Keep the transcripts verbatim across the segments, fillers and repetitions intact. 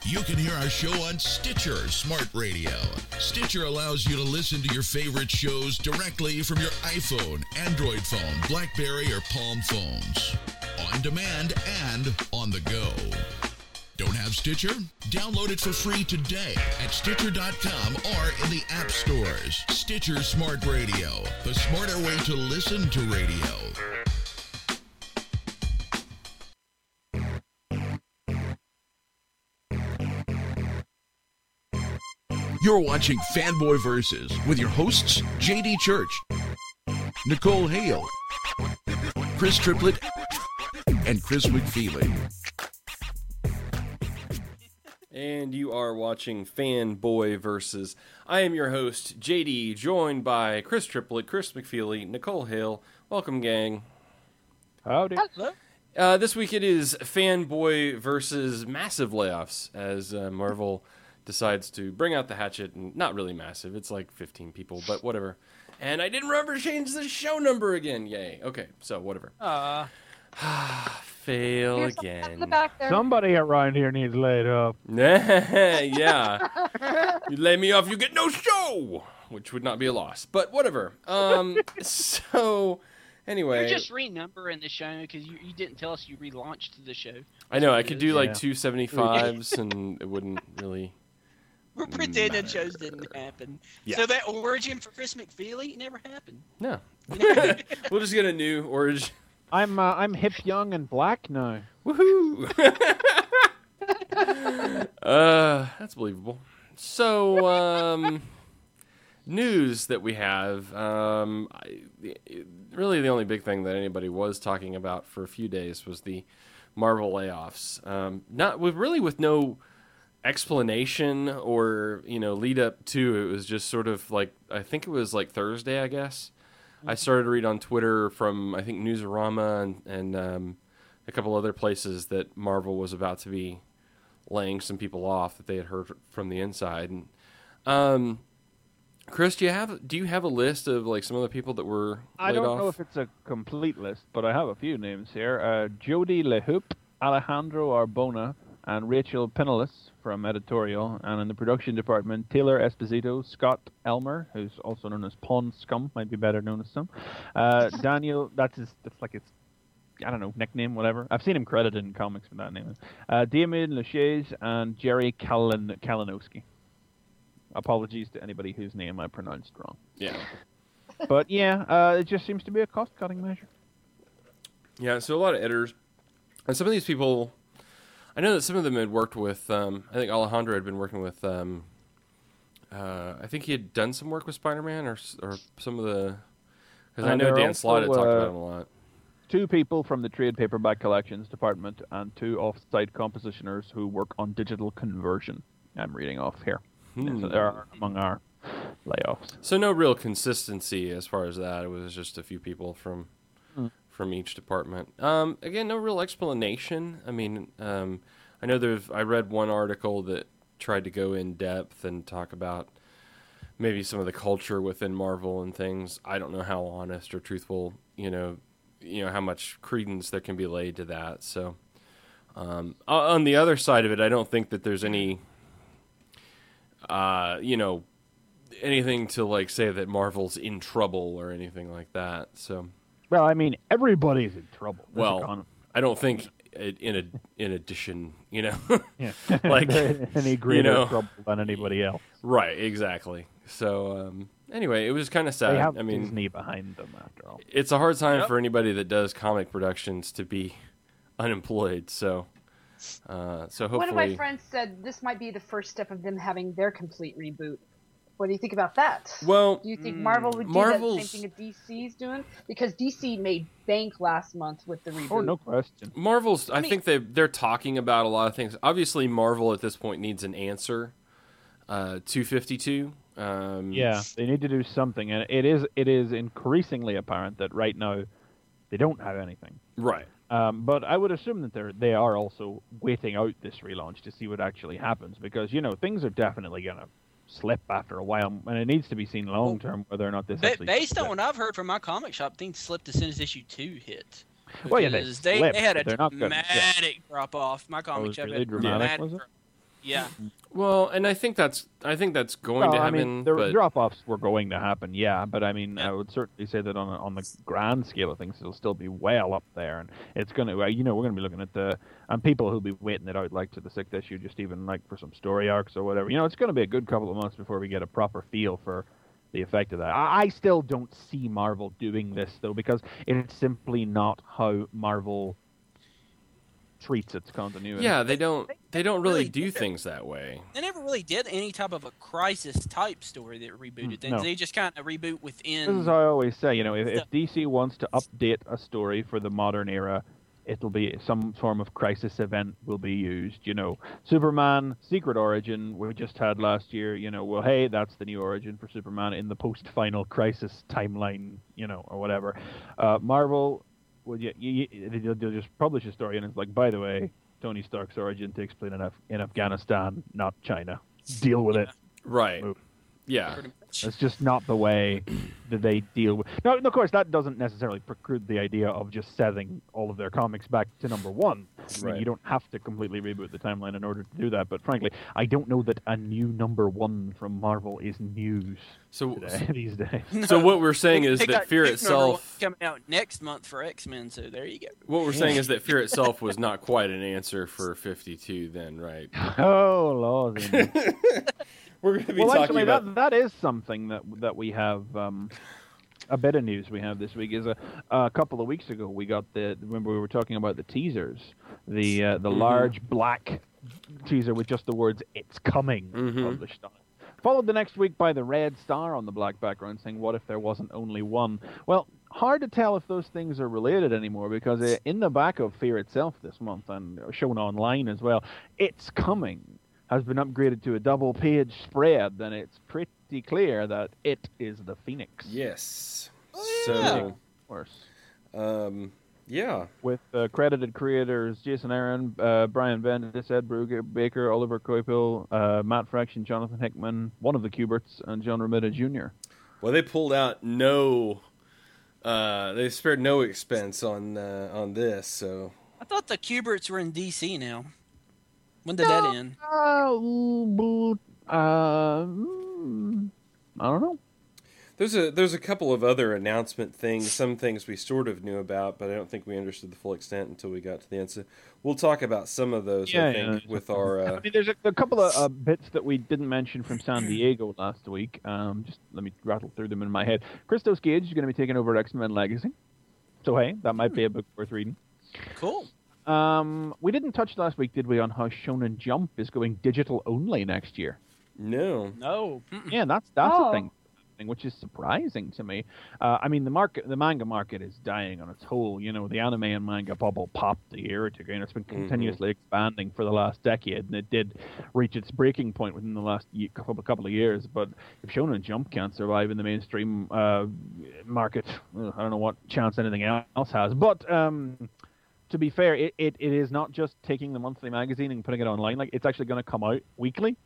You can hear our show on Stitcher Smart Radio. Stitcher allows you to listen to your favorite shows directly from your iPhone, Android phone, BlackBerry, or Palm phones. On demand and on the go. Don't have Stitcher? Download it for free today at Stitcher dot com or in the app stores. Stitcher Smart Radio, the smarter way to listen to radio. You're watching Fanboy Versus with your hosts, J D Church, Nicole Hale, Chris Triplett, and Chris McFeely. And you are watching Fanboy Versus. I am your host, J D, joined by Chris Triplett, Chris McFeely, Nicole Hale. Welcome, gang. Howdy. Hello. Uh, this week it is Fanboy Versus massive layoffs as uh, Marvel decides to bring out the hatchet, and not really massive, it's like fifteen people, but whatever. And I didn't remember to change the show number again, yay. Okay, so whatever. Uh, Fail here's something in again. the back there. Somebody around here needs laid up. Yeah. You lay me off, you get no show! Which would not be a loss, but whatever. Um, so, anyway. You're just renumbering the show because you, you didn't tell us you relaunched the show. I know, I could do like Yeah. two seventy-fives and it wouldn't really... We're pretending shows didn't happen. Yeah. So that origin for Chris McFeely never happened. No. We'll just get a new origin. I'm uh, I'm hip, young, and black now. Woohoo! uh, that's believable. So, um, news that we have. Um, I, the, really, the only big thing that anybody was talking about for a few days was the Marvel layoffs. Um, not with really with no explanation or you know lead up to it. Was just sort of like I think it was like Thursday, I guess. I started to read on Twitter from, I think, Newsarama and, and um, a couple other places that Marvel was about to be laying some people off that they had heard from the inside. And, um, Chris, do you have do you have a list of like some of the people that were laid I don't off? know if it's a complete list, but I have a few names here. Uh, Jody LeHoup, Alejandro Arbona, and Rachel Pinellas from editorial, and in the production department, Taylor Esposito, Scott Elmer, who's also known as Pawn Scum, might be better known as some. Uh, Daniel, that's his, that's like his, I don't know, nickname, whatever. I've seen him credited in comics with that name. Uh, Damien Lachaise and Jerry Kalin- Kalinowski. Apologies to anybody whose name I pronounced wrong. Yeah. But yeah, uh, it just seems to be a cost-cutting measure. Yeah, so a lot of editors. And some of these people... I know that some of them had worked with, um, I think Alejandro had been working with, um, uh, I think he had done some work with Spider-Man or or some of the, because I And know there are Dan Slott had also, talked uh, about him a lot. Two people from the trade paperback collections department and two off-site compositioners who work on digital conversion. I'm reading off here. Hmm. So there are among our layoffs. So no real consistency as far as that. It was just a few people from Hmm. from each department. Um, again, no real explanation. I mean, um, I know there's. I read one article that tried to go in depth and talk about maybe some of the culture within Marvel and things. I don't know how honest or truthful, you know, you know how much credence there can be laid to that. So, um, on the other side of it, I don't think that there's any, uh, you know, anything to like say that Marvel's in trouble or anything like that. So. Well, I mean, everybody's in trouble. This Well, economy. I don't think it, in a in addition, you know, Yeah. like They're in any greater know. trouble than anybody else. right, exactly. So um, anyway, it was kind of sad. They have I mean, Disney behind them, after all. it's a hard time Yep. for anybody that does comic productions to be unemployed. So, uh, so hopefully, One of my friends said this might be the first step of them having their complete reboot. What do you think about that? well, Do you think Marvel would do Marvel's- that same thing that D C's doing? Because D C made bank last month with the reboot. Oh, no question. Marvel's. I, mean- think they they're talking about a lot of things. Obviously, Marvel at this point needs an answer uh, to fifty-two. Um, Yeah, they need to do something, and it is it is increasingly apparent that right now they don't have anything. right. Um, but I would assume that they're they are also waiting out this relaunch to see what actually happens, because you know things are definitely gonna slip after a while, and it needs to be seen long term whether or not this Ba- actually based on slips. what I've heard from my comic shop, things slipped as soon as issue two hit. Well, yeah, they Because they, slipped, they had a but they're not good. Yeah. dramatic drop off. My comic was shop really had a dramatic, dramatic was it? drop- Yeah. Well, and I think that's I think that's going Well, to I happen. mean, the but drop-offs were going to happen, yeah, but I mean, Yeah. I would certainly say that on a, on the grand scale of things, it'll still be well up there, and it's going to, you know, we're going to be looking at the, and people who'll be waiting it out, like to the sixth issue, just even like for some story arcs or whatever. You know, it's going to be a good couple of months before we get a proper feel for the effect of that. I, I still don't see Marvel doing this though, because it's simply not how Marvel treats its continuity. yeah, they don't they don't really really do did. things that way. They never really did any type of a crisis type story that rebooted things. no. They just kind of reboot within. This is how I always say, you know, if, if Stuff. D C wants to update a story for the modern era, it'll be some form of crisis event will be used. You know, Superman Secret Origin we just had last year. You know, well, hey, that's the new origin for Superman in the post-final crisis timeline. You know, or whatever. Uh, Marvel, well, you, you, you, they'll, they'll just publish a story and it's like, by the way, Tony Stark's origin takes place in, Af- in Afghanistan, not China. Deal with it. Right. Move. Yeah. Pretty much. That's just not the way that they deal with. Now, of course, that doesn't necessarily preclude the idea of just setting all of their comics back to number one. I mean, Right. you don't have to completely reboot the timeline in order to do that. But frankly, I don't know that a new number one from Marvel is news So today, these days. so what we're saying They- is they that got Fear Nick number one itself coming out next month for X-Men. So there you go. what we're saying is that Fear itself was not quite an answer for fifty-two then, right? Oh, Lord. We're going to be well, talking actually, about that that is something that that we have. Um, a bit of news we have this week is a, a couple of weeks ago we got the. Remember we were talking about the teasers, the uh, the Mhm. large black teaser with just the words "It's coming" Mhm. published on it. Followed the next week by the red star on the black background saying, "What if there wasn't only one?" Well, hard to tell if those things are related anymore because uh, in the back of Fear itself this month and shown online as well, "It's coming" has been upgraded to a double-page spread, and it's pretty clear that it is the Phoenix. Yes. Oh, Yeah. So Of course. um yeah. With uh, credited creators Jason Aaron, uh, Brian Bendis, Ed Brubaker, Oliver Coipel, uh, Matt Fraction, Jonathan Hickman, one of the Kuberts, and John Romita Junior Well, they pulled out no uh they spared no expense on uh, on this, so I thought the Kuberts were in D C now. When did that end? Uh, uh, mm, I don't know. There's a there's a couple of other announcement things, some things we sort of knew about, but I don't think we understood the full extent until we got to the end. So we'll talk about some of those, Yeah, I think, yeah. with our. Uh, I mean, there's a, a couple of uh, bits that we didn't mention from San Diego last week. Um, just let me rattle through them in my head. Christos Gage is going to be taking over X-Men Legacy. So, hey, that might be a book worth reading. Cool. Um, we didn't touch last week, did we, on how Shonen Jump is going digital only next year? no. No. Mm-mm. Yeah, that's that's Oh. a thing, which is surprising to me. Uh, I mean, the market, the manga market is dying on its whole. You know, the anime and manga bubble popped a year or two ago, and it's been continuously expanding for the last decade, and it did reach its breaking point within the last ye- couple couple of years. But if Shonen Jump can't survive in the mainstream uh, market, uh, I don't know what chance anything else has. But um, to be fair, it, it, it is not just taking the monthly magazine and putting it online. Like, it's actually going to come out weekly.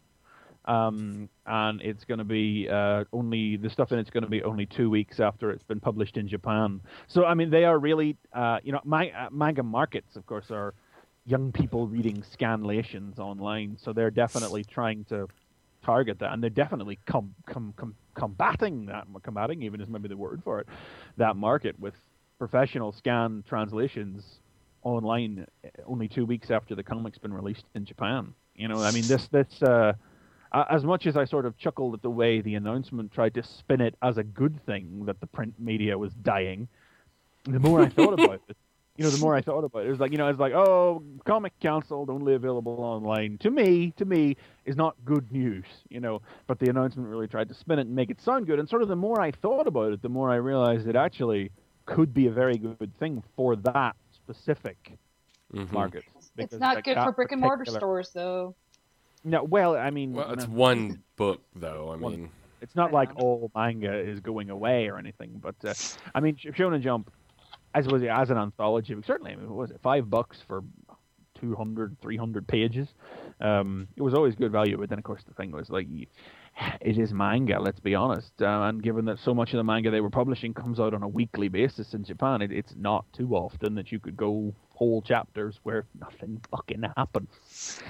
Um, and it's going to be uh, only the stuff in it's going to be only two weeks after it's been published in Japan. So I mean, they are really, uh, you know, ma- uh, manga markets, of course, are young people reading scanlations online. So they're definitely trying to target that, and they're definitely com- com- com- combating that, combating even is maybe the word for it, that market with professional scan translations online only two weeks after the comic's been released in Japan. You know, I mean, this this. Uh, Uh, as much as I sort of chuckled at the way the announcement tried to spin it as a good thing that the print media was dying, the more I thought about it, you know, the more I thought about it, it was like, you know, it's like, oh, comic canceled, only available online. To me, to me, is not good news, you know. But the announcement really tried to spin it and make it sound good. And sort of the more I thought about it, the more I realized it actually could be a very good thing for that specific Mhm. market. It's Because, not like, good that for brick and mortar particular- stores, though. No, well, I mean, Well, it's no. one book though. I One. mean, It's not I like know. all manga is going away or anything, but uh, I mean, Sh- Shonen Jump, as was as an anthology, certainly, I mean, what was it, five bucks for two hundred, three hundred pages? Um, it was always good value, but then of course the thing was like, you- it is manga, let's be honest. Uh, and given that so much of the manga they were publishing comes out on a weekly basis in Japan, it, it's not too often that you could go whole chapters where nothing fucking happens.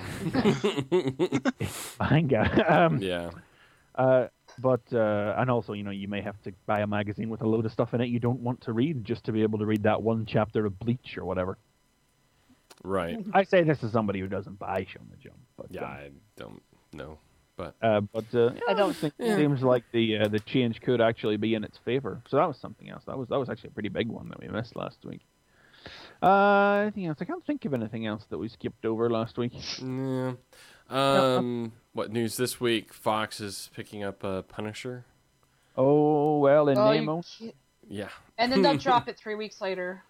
It's manga. Um, Yeah. Uh, but uh, and also, you know, you may have to buy a magazine with a load of stuff in it you don't want to read just to be able to read that one chapter of Bleach or whatever. Right. I say this as somebody who doesn't buy Shonen Jump, but Yeah, um, I don't know, but uh, but uh, yeah, I don't- think yeah. it seems like the uh, the change could actually be in its favor. So that was something else. That was that was actually a pretty big one that we missed last week. Uh, anything else? I can't think of anything else that we skipped over last week. yeah. Um, what news this week? Fox is picking up uh, Punisher. Oh well, in Oh, name you only. can't- Yeah. and then they'll drop it three weeks later.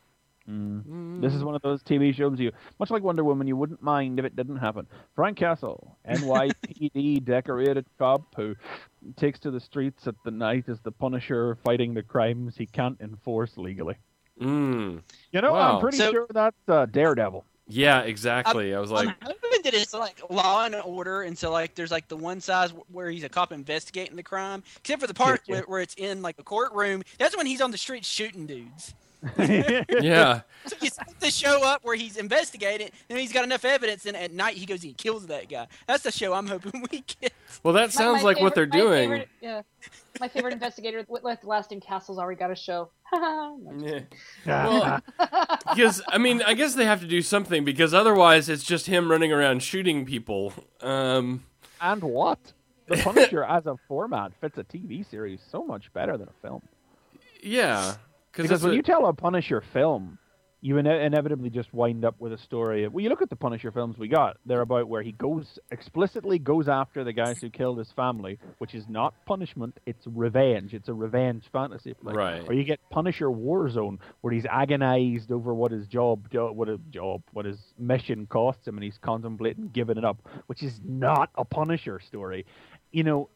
Mm. This is one of those T V shows you, much like Wonder Woman, you wouldn't mind if it didn't happen. Frank Castle, N Y P D decorated cop who takes to the streets at the night as the Punisher fighting the crimes he can't enforce legally. Mm. You know, Wow. I'm pretty So- sure that's uh, Daredevil. Yeah, exactly. I was like, I'm hoping that it's like Law and Order, and so like there's like the one size where he's a cop investigating the crime, except for the part Yeah, yeah. Where, where it's in like a courtroom. That's when he's on the street shooting dudes. yeah. So you set the show up where he's investigating, and he's got enough evidence, and at night he goes and he kills that guy. That's the show I'm hoping we get. Well, that My- sounds my like what they're favorite- my doing. favorite- yeah, my favorite investigator with with Lasting Castle's already got a show. Yeah. Well, because I mean, I guess they have to do something because otherwise it's just him running around shooting people. Um, And what? The Punisher as a format fits a T V series so much better than a film. yeah, Because that's when what- you tell a Punisher film, you ine- inevitably just wind up with a story. Of, well, you look at the Punisher films we got; they're about where he goes explicitly goes after the guys who killed his family, which is not punishment; it's revenge. It's a revenge fantasy flick. Right. Or you get Punisher Warzone, where he's agonized over what his job, jo- what his job, what his mission costs him, and he's contemplating giving it up, which is not a Punisher story. You know,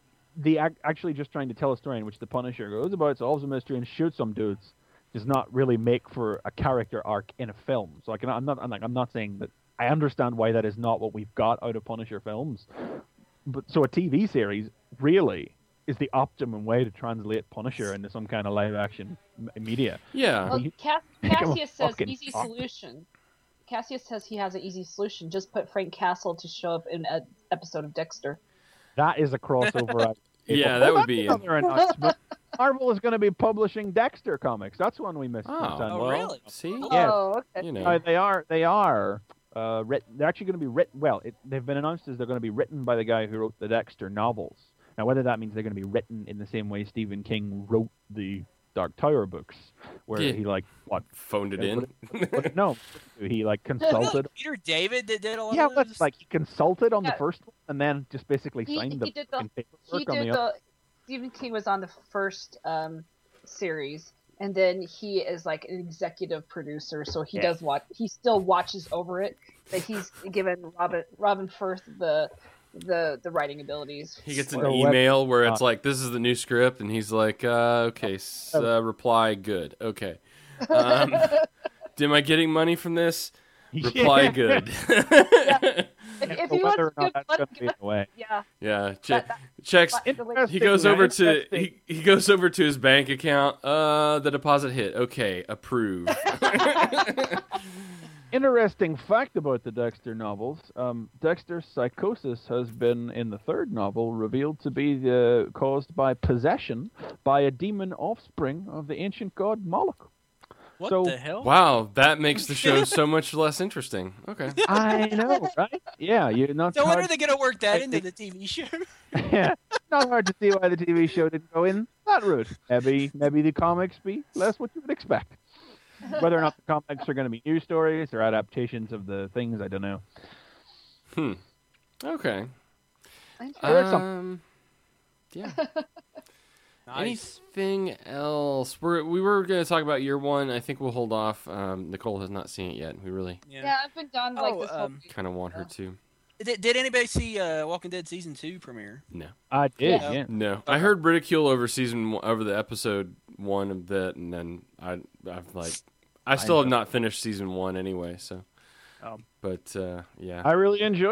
the ac- actually just trying to tell a story in which the Punisher goes about, solves a mystery, and shoots some dudes does not really make for a character arc in a film. So I can, I'm not, I'm like, I'm not saying that. I understand why that is not what we've got out of Punisher films, but so a T V series really is the optimum way to translate Punisher into some kind of live action m- media. yeah, Well, you- Cass- make him a Cassius says fucking easy cop. solution. Cassius says he has an easy solution. Just put Frank Castle to show up in an episode of Dexter. That is a crossover. I- Yeah, Oh, that would that's be- another announcement. Marvel is going to be publishing Dexter comics. That's one we missed. Oh. this time. Oh, Well, really? see, Yeah. Oh, okay. you know, Uh, they are. They are. Uh, writ- they're actually going to be written. Well, it, they've been announced as they're going to be written by the guy who wrote the Dexter novels. Now, whether that means they're going to be written in the same way Stephen King wrote the Dark Tower books, where Yeah. he like what? phoned it Yeah, in. what no, he like Wasn't consulted. it Peter David that did all Yeah, of but those? like he consulted on the Yeah. first one and then just basically He, signed the he did the fucking he paperwork on did the other. the Stephen King was on the first um, series, and then he is like an executive producer, so he Yeah. does what he still watches over it, but he's given Robin Robin Firth the the the writing abilities. He gets an So what- email where it's uh, like, "This is the new script," and he's like, uh, "Okay, s- uh, reply good. Okay, um, am I getting money from this? Reply good." If, if So he whether or wants not good, that's let going to him be in the way. yeah. Yeah, che- That- that- checks. but- He goes over to Interesting. he, he goes over to his bank account. Uh, the deposit hit. Okay, approve. Interesting fact about the Dexter novels. Um, Dexter's psychosis has been, in the third novel, revealed to be uh, caused by possession by a demon offspring of the ancient god Moloch. what so- the hell? Wow, that makes the show so much less interesting. Okay. I know, right? Yeah, you're not. So when hard, are they going to work that I into think- the T V show? yeah, not hard to see why the T V show didn't go in that route. Maybe, maybe the comics be less what you would expect. Whether or not the comics are going to be new stories or adaptations of the things, I don't know. Hmm. Okay. There's some- Um. Yeah. Nice. Anything else? We're we were going to talk about year one. I think we'll hold off. Um, Nicole has not seen it yet. We really Yeah. Yeah, I've been done like Oh, this whole um, week. kind of want her to. Did, did anybody see uh, Walking Dead season two premiere? No. I did, Yeah. yeah. No, I heard ridicule over season one, over the episode one a bit, and then I, I've like, I still have not finished season one anyway. So, Um, but uh, yeah, I really enjoyed it.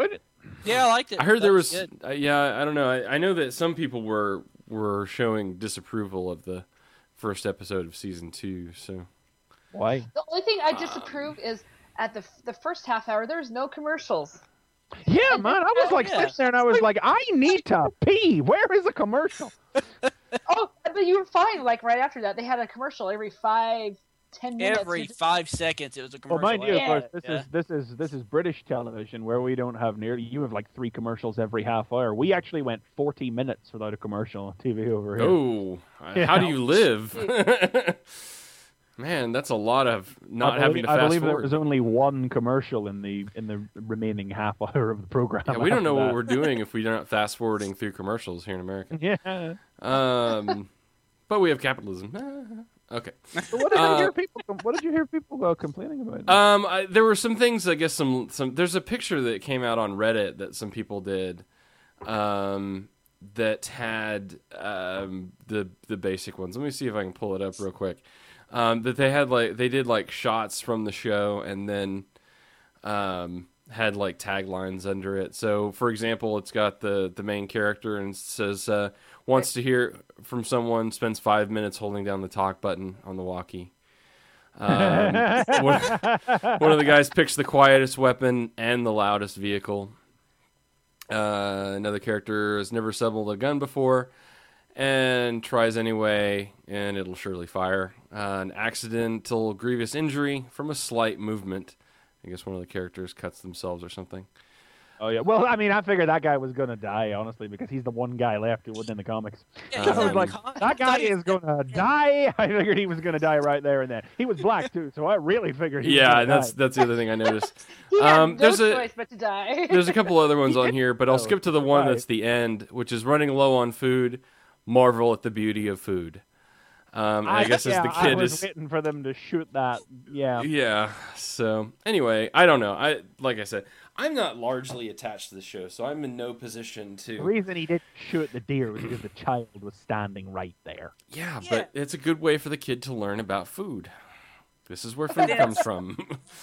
Yeah, I liked it. I heard That there was, good. uh, yeah, I don't know. I, I know that some people were were showing disapproval of the first episode of season two. So Why? The only thing I disapprove is at the the first half hour there's no commercials. Yeah, man. I was like Yeah. sitting there and I was like, I need to pee. Where is the commercial? Oh, but you were fine. Like right after that, they had a commercial every five, ten minutes. Every You just- five seconds, it was a Well, commercial. mind you, of Yeah. course, this Yeah. is this is this is British television where we don't have nearly. You have like three commercials every half hour. We actually went forty minutes without a commercial on T V over here. oh, how do you live? Man, that's a lot of not I having believe, to I fast believe there forward. was only one commercial in the in the remaining half hour of the program. Yeah, we don't know after what that. we're doing if we're not fast forwarding through commercials here in America. Yeah. Um, but we have capitalism. Okay. So what did Uh, you hear people? What did you hear people uh, complaining about? Um, I, there were some things. I guess some some. There's a picture that came out on Reddit that some people did, um, that had um the the basic ones. Let me see if I can pull it up real quick. Um, that they had like they did like shots from the show and then, um, had like taglines under it. So, for example, it's got the the main character and it says uh, wants to hear from someone, spends five minutes holding down the talk button on the walkie. Um, one, one of the guys picks the quietest weapon and the loudest vehicle. Uh, another character has never assembled a gun before and tries anyway, and it'll surely fire. Uh, an accidental grievous injury from a slight movement. I guess one of the characters cuts themselves or something. Oh yeah. Well, I mean, I figured that guy was gonna die honestly because he's the one guy left who wasn't in the comics. Yeah, I he's was I was not like, even con- that guy not even- is gonna die. I figured he was gonna die right there and then. He was black too, so I really figured. He was Yeah, gonna that's die. that's the other thing I noticed. He had Um, no there's a- choice but to die. There's a couple other ones on here, but I'll Oh, skip to the one right. that's the end, which is running low on food. Marvel at the beauty of food. Um, and I, guess yeah, as the I kid was is, waiting for them to shoot that. Yeah. yeah. So anyway, I don't know. I like I said, I'm not largely attached to the show, so I'm in no position The to. reason he didn't shoot the deer was because the child was standing right there. Yeah, Yeah. but it's a good way for the kid to learn about food. This is where food comes from,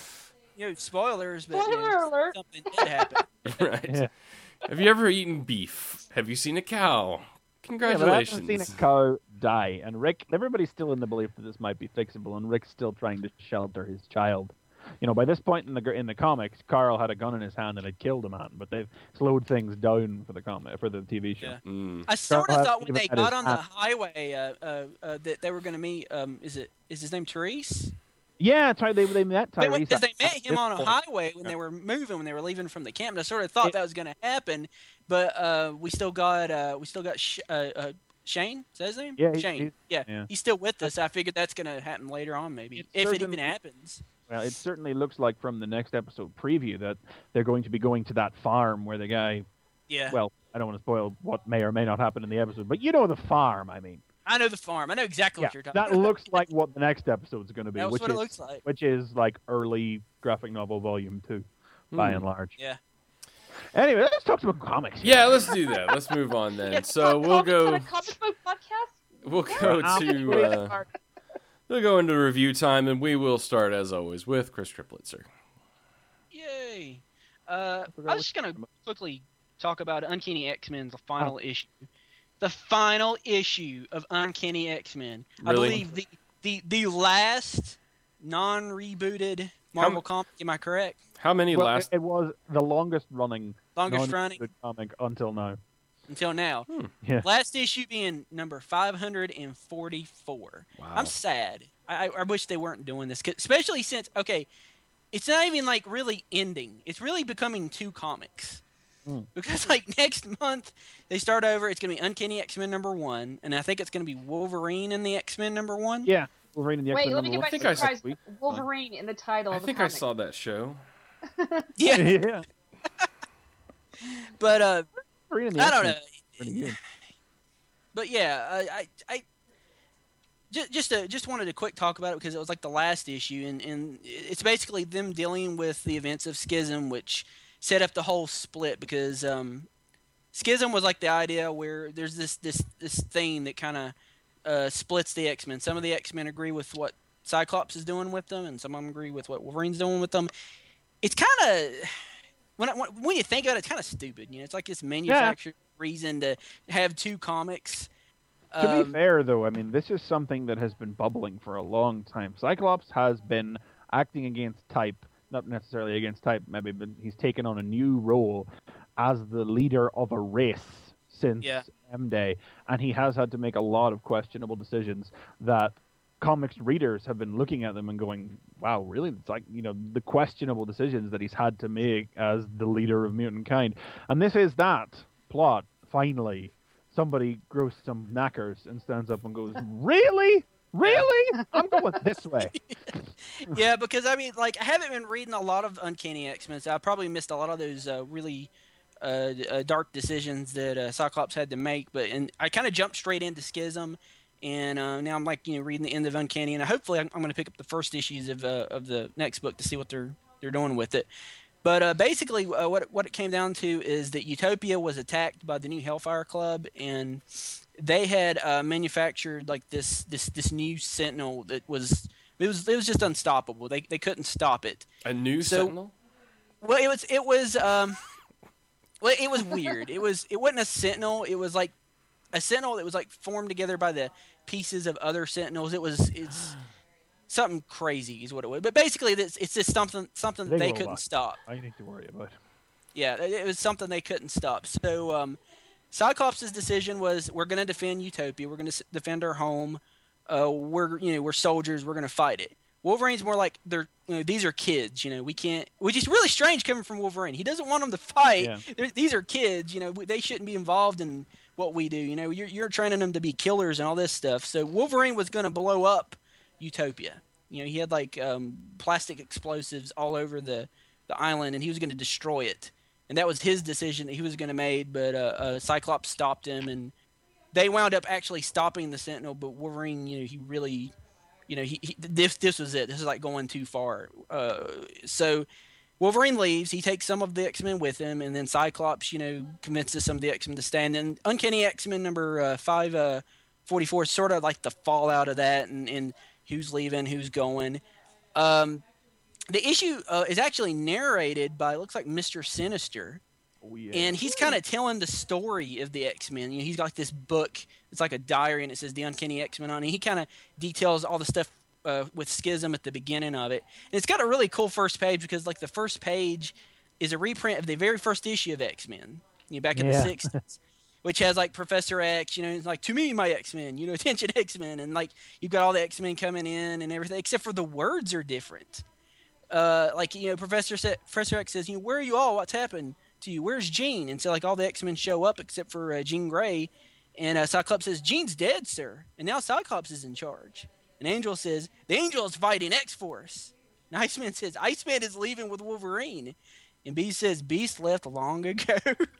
You know, spoilers, but you Spoiler know, alert. something did happen. right? Yeah. Have you ever eaten beef? Have you seen a cow? Yeah, but I haven't Congratulations. seen a cow die, and Rick. Everybody's still in the belief that this might be fixable, and Rick's still trying to shelter his child. You know, by this point in the gr- in the comics, Carl had a gun in his hand and had killed a man, but they've slowed things down for the comic for the T V show. Yeah. Mm. I sort of Carl thought had when they even had got his on the hat. highway uh, uh, uh, that they were going to meet. Um, is it is his name Therese? Yeah, Ty- they they met Tyrese. Because they at- met at him this on a point. highway when they were moving, when they were leaving from the camp. And I sort of thought It- that was going to happen, but uh, we still got uh, we still got Sh- uh, uh, Shane. Is that his name? Yeah, he- Shane. he's- yeah. yeah. he's still with us. I figured that's going to happen later on, maybe It's if it certain- even happens. Well, it certainly looks like from the next episode preview that they're going to be going to that farm where the guy. Yeah. Well, I don't want to spoil what may or may not happen in the episode, but you know the farm. I mean, I know the farm. I know exactly yeah, what you're talking that about. looks like what the next episode is going to be, That's which what is it looks like. which is like early graphic novel volume two, by Hmm. and large. Yeah. Anyway, let's talk about comics. Yeah, let's do that. Let's move on then. It's So not we'll comic- go. not a comic book podcast. We'll go to. Uh, we'll go into review time, and we will start as always with Chris Triplitzer. Yay! Uh, forgot I was just gonna quickly talk about Uncanny X-Men's the final issue, the final issue of Uncanny X-Men. I Really? believe the the the last non-rebooted Marvel comic. Am I correct? How many Well, last? it, it was the longest running Longest non-rebooted running comic until now. until now. Hmm. Yeah. Last issue being number five hundred forty-four. Wow. I'm sad. I, I I wish they weren't doing this, 'cause- especially since okay, it's not even like really ending. It's really becoming two comics. Hmm. Because like next month they start over. It's gonna be Uncanny X-Men number one, and I think it's gonna be Wolverine in the X-Men number one. Yeah, Wolverine and the Wait, X-Men let me number get one. my I think I- surprise. Wolverine in the title I of the think I comic. saw that show. Yeah, yeah, but uh, Wolverine and the I don't know. X-Men is pretty good. But yeah, I, I, I just just uh, just wanted to quick talk about it because it was like the last issue, and, and it's basically them dealing with the events of Schism, which set up the whole split. Because um, Schism was like the idea where there's this this this thing that kind of uh, splits the X-Men. Some of the X-Men agree with what Cyclops is doing with them, and some of them agree with what Wolverine's doing with them. It's kind of when I, when you think about it, it's kind of stupid. You know, it's like this manufactured yeah. reason to have two comics. To um, be fair, though, I mean, this is something that has been bubbling for a long time. Cyclops has been acting against type, not necessarily against type, maybe, but he's taken on a new role as the leader of a race since yeah. M-Day, and he has had to make a lot of questionable decisions that comics readers have been looking at them and going, wow, really? It's like, you know, the questionable decisions that he's had to make as the leader of mutant kind. And this is that plot, finally. Somebody grows some knackers and stands up and goes, really? Really? I'm going this way. Yeah, because, I mean, like, I haven't been reading a lot of Uncanny X-Men, so I probably missed a lot of those uh, really uh, uh, dark decisions that uh, Cyclops had to make. But and I kind of jumped straight into Schism, and uh, now I'm, like, you know, reading the end of Uncanny, and hopefully I'm, I'm going to pick up the first issues of uh, of the next book to see what they're they're doing with it. But uh, basically, uh, what what it came down to is that Utopia was attacked by the new Hellfire Club, and they had uh, manufactured like this this this new Sentinel that was it was it was just unstoppable. They they couldn't stop it. A new so, Sentinel? Well, it was it was um, well, it was weird. it was it wasn't a Sentinel. It was like a Sentinel that was like formed together by the pieces of other Sentinels. It was it's. Something crazy is what it was. But basically, it's, it's just something something that they couldn't robot. stop. I need to worry about. Yeah, it was something they couldn't stop. So um, Cyclops' decision was, we're going to defend Utopia. We're going to defend our home. Uh, we're you know we're soldiers. We're going to fight it. Wolverine's more like they're you know these are kids. You know we can't. Which is really strange coming from Wolverine. He doesn't want them to fight. Yeah. These are kids. You know they shouldn't be involved in what we do. You know you're you're training them to be killers and all this stuff. So Wolverine was going to blow up Utopia. You know, he had like um, plastic explosives all over the, the island, and he was going to destroy it. And that was his decision that he was going to make, but uh, uh, Cyclops stopped him, and they wound up actually stopping the Sentinel. But Wolverine, you know, he really, you know, he, he this this was it. This is like going too far. Uh, so Wolverine leaves. He takes some of the X-Men with him, and then Cyclops, you know, convinces some of the X-Men to stay. And then Uncanny X-Men number uh, five uh, forty-four is sort of like the fallout of that, and, and who's leaving, who's going. Um, the issue uh, is actually narrated by, it looks like Mister Sinister. Oh, yeah. And he's kind of telling the story of the X-Men. You know, he's got like this book. It's like a diary, and it says the Uncanny X-Men on it. He kind of details all the stuff uh, with Schism at the beginning of it. And it's got a really cool first page because, like, the first page is a reprint of the very first issue of X-Men, you know, back in yeah. the sixties, which has, like, Professor X, you know, it's like, to me, my X-Men, you know, attention X-Men. And, like, you've got all the X-Men coming in and everything, except for the words are different. Uh, like, you know, Professor, sa- Professor X says, you know, where are you all? What's happened to you? Where's Jean? And so, like, all the X-Men show up except for uh, Jean Grey. And uh, Cyclops says, Jean's dead, sir. And now Cyclops is in charge. And Angel says, the Angel is fighting X-Force. And Iceman says, Iceman is leaving with Wolverine. And Beast says, Beast left long ago.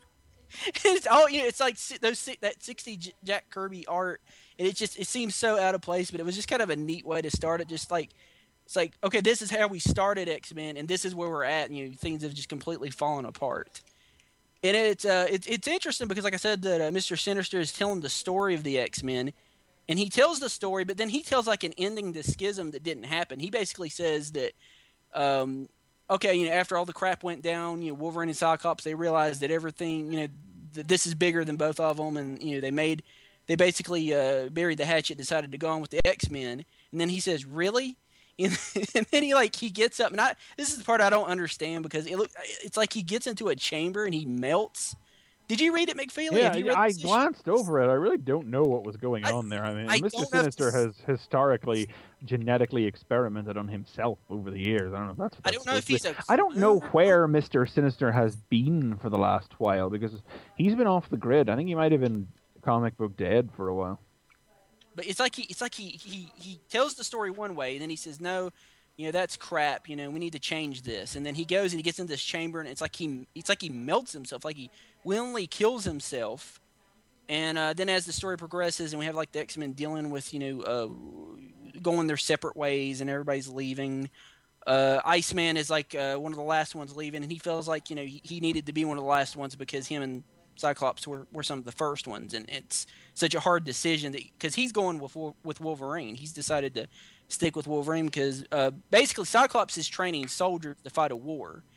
It's all, you know, it's like those that sixty Jack Kirby art, and it just it seems so out of place, but it was just kind of a neat way to start it. Just like it's like, okay, this is how we started X-Men, and this is where we're at, and you know, things have just completely fallen apart. And it's uh, it, it's interesting because, like I said, that uh, Mister Sinister is telling the story of the X-Men, and he tells the story, but then he tells like an ending to Schism that didn't happen. He basically says that, um, okay, you know, after all the crap went down, you know, Wolverine and Cyclops, they realized that everything, you know, that this is bigger than both of them, and you know, they made, they basically uh, buried the hatchet, decided to go on with the X-Men, and then he says, really? And, and then he like he gets up, and I this is the part I don't understand because it look it's like he gets into a chamber and he melts. Did you read it, McFeely? Yeah, you read I this issue? glanced over it. I really don't know what was going I- on there. I mean, I Mister don't know if Sinister this- has historically genetically experimented on himself over the years. I don't know if that's. What I that's don't know if supposed he's to be. a I don't know where Mister Sinister has been for the last while because he's been off the grid. I think he might have been comic book dead for a while. But it's like he it's like he, he he tells the story one way, and then he says, no, you know, that's crap, you know, we need to change this. And then he goes and he gets in this chamber, and it's like he it's like he melts himself, like he willingly kills himself. And uh, then as the story progresses and we have like the X-Men dealing with, you know, uh, going their separate ways and everybody's leaving, uh, Iceman is like uh, one of the last ones leaving, and he feels like, you know, he, he needed to be one of the last ones because him and Cyclops were, were some of the first ones. And it's such a hard decision that because he's going with with Wolverine. He's decided to stick with Wolverine because uh, basically Cyclops is training soldiers to fight a war.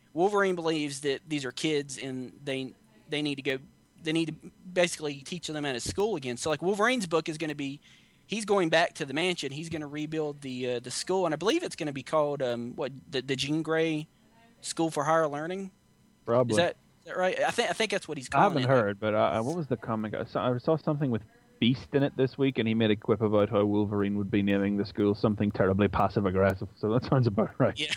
Wolverine believes that these are kids and they they need to go. They need to basically teach them at his school again. So like Wolverine's book is going to be, he's going back to the mansion. He's going to rebuild the uh, the school, and I believe it's going to be called um, what the, the Jean Grey School for Higher Learning. Probably. Is that, is that right? I think I think that's what he's I calling haven't it. heard, but uh, what was the comic? I saw, I saw something with Beast in it this week, and he made a quip about how Wolverine would be naming the school something terribly passive-aggressive. So that sounds about right. Yeah.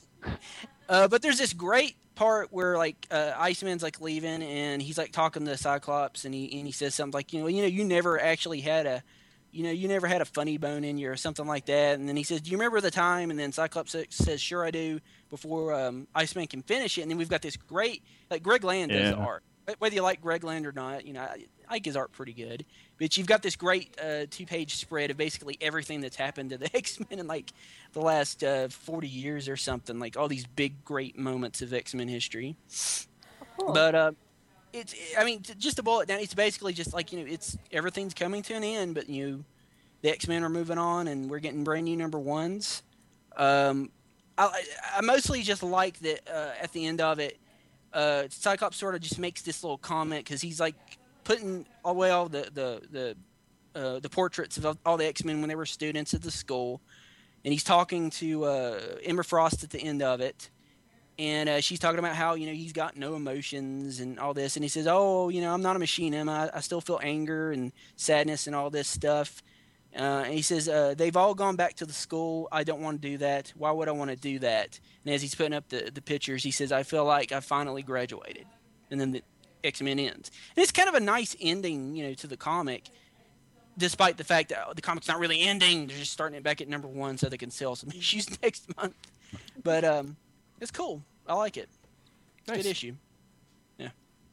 uh, but there's this great part where like uh, Iceman's like leaving, and he's like talking to Cyclops, and he and he says something like, you know, you know, you never actually had a, you know, you never had a funny bone in you or something like that. And then he says, do you remember the time? And then Cyclops says, sure I do, before um, Iceman can finish it. And then we've got this great, like Greg Land does Yeah. the art. Whether you like Greg Land or not, you know, I, I think his art pretty good. But you've got this great uh, two-page spread of basically everything that's happened to the X-Men in like the last uh, forty years or something. Like all these big, great moments of X-Men history. Cool. But uh, it's, I mean, t- just to boil it down, it's basically just like, you know, it's everything's coming to an end, but you know, the X-Men are moving on, and we're getting brand new number ones. Um, I, I mostly just like that uh, at the end of it, uh, Cyclops sort of just makes this little comment because he's like putting away all the the the, uh, the portraits of all the X-Men when they were students at the school, and he's talking to uh, Emma Frost at the end of it. And uh, she's talking about how, you know, he's got no emotions and all this. And he says, oh, you know, I'm not a machine, Emma. I, I still feel anger and sadness and all this stuff. Uh, and he says, uh, they've all gone back to the school. I don't want to do that. Why would I want to do that? And as he's putting up the, the pictures, he says, I feel like I finally graduated. And then the X-Men ends. And it's kind of a nice ending, you know, to the comic, despite the fact that oh, the comic's not really ending. They're just starting it back at number one so they can sell some issues next month. But um, it's cool. I like it. Nice. Good issue. Yeah.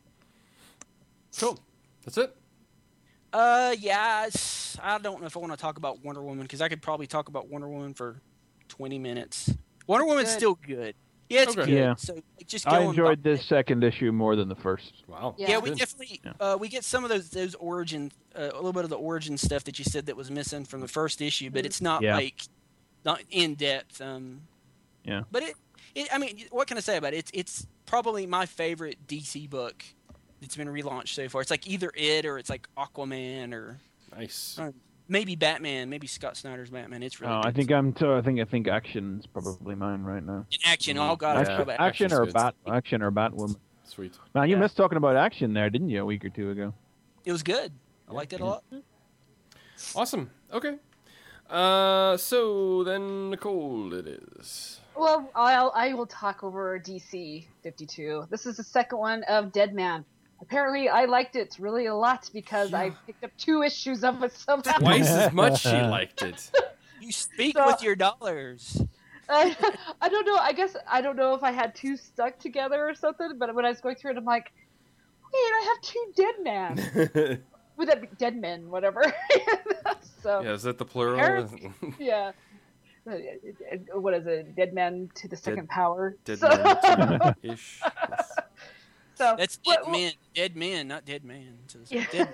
Cool. That's it. Uh, yeah. It's, I don't know if I want to talk about Wonder Woman because I could probably talk about Wonder Woman for twenty minutes. Wonder Woman's Good. still good. Yeah, it's Okay. good. Yeah. So like, just I going enjoyed by- this second issue more than the first. Wow. Yeah. Yeah, we Good. definitely Yeah. uh, we get some of those those origin uh, a little bit of the origin stuff that you said that was missing from the first issue, but it's not Yeah. like not in depth. Um, Yeah. But it, it, I mean, what can I say about it? It's it's probably my favorite D C book that's been relaunched so far. It's like either it or it's like Aquaman or Nice. uh, maybe Batman, maybe Scott Snyder's Batman. It's really Oh, I good. think I'm. T- I think I think Action's probably mine right now. in action. Oh god, Yeah. I forgot about Action Action's or good. Bat? Action or Batwoman? Sweet. Man, you Yeah. missed talking about Action there, didn't you? A week or two ago. It was good. I liked it a lot. Awesome. Okay. Uh, so then, Nicole, it is. Well, I'll I will talk over D C fifty-two. This is the second one of Dead Man. Apparently, I liked it really a lot because I picked up two issues of it somehow. Twice as much she liked it. You speak So- with your dollars. I, I don't know. I guess I don't know if I had two stuck together or something. But when I was going through it, I'm like, wait, I have two Dead Man. Would that be Dead Men? Whatever. so Yeah, is that the plural? Apparently- yeah. What is it? Dead Man to the second power. Dead so, man ish. Yes. so That's well, dead men. Dead men, not dead man. So it's Yeah. dead.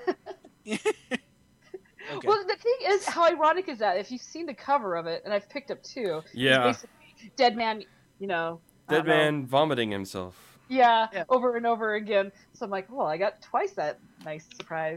Okay. Well, the thing is, how ironic is that? If you've seen the cover of it, and I've picked up two, it's Yeah. basically Dead Man, you know, I Dead don't know. man vomiting himself. Yeah, Yeah. over and over again. So I'm like, well, I got twice that nice surprise.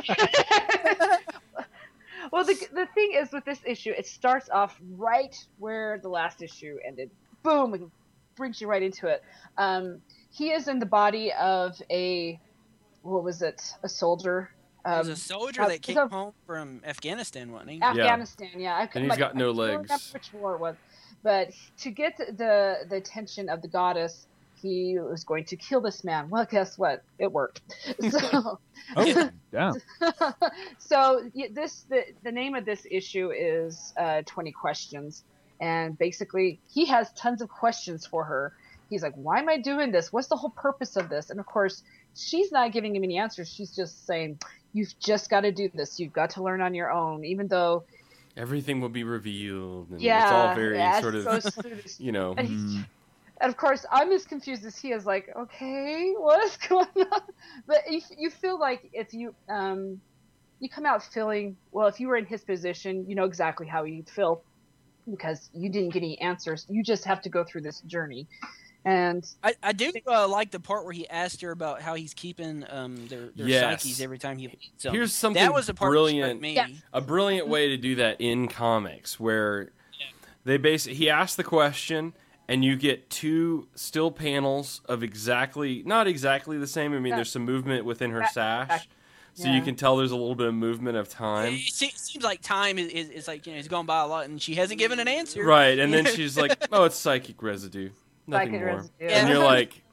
Well, the the thing is with this issue, it starts off right where the last issue ended. Boom, it brings you right into it. Um, he is in the body of a, what was it, a soldier. He was Um, a soldier uh, that came so- home from Afghanistan, wasn't he? Afghanistan, yeah. I couldn't, he's like, got no I don't remember legs. which war it was, but to get the the attention of the goddess, he was going to kill this man. Well, guess what? It worked. So, Oh, damn. so y- this the the name of this issue is uh, twenty Questions, and basically he has tons of questions for her. He's like, "Why am I doing this? What's the whole purpose of this?" And of course, she's not giving him any answers. She's just saying, "You've just got to do this. You've got to learn on your own." Even though, Everything will be revealed. And yeah, it's all very yeah, sort it's of, so serious. you know. And, he's, Mm. and of course, I'm as confused as he is. Like, okay, what's going on? But you, you feel like if you um, you come out feeling well, if you were in his position, you know exactly how you'd feel because you didn't get any answers. You just have to go through this journey, And I, I do uh, like the part where he asked her about how he's keeping um, their, their Yes. psyches every time he leaves them. Here's something that was the part brilliant. that struck me. Yeah. A brilliant way to do that in comics, where they basically he asks the question, and you get two still panels of exactly not exactly the same. I mean, Yeah. there's some movement within her Back- sash, back- so you yeah. can tell there's a little bit of movement of time. It, se- seems like time is, is, is like you know it's gone by a lot, and she hasn't given an answer. Right, and then she's like, "Oh, it's psychic residue, nothing Psychic more." residue. And Yeah. you're like,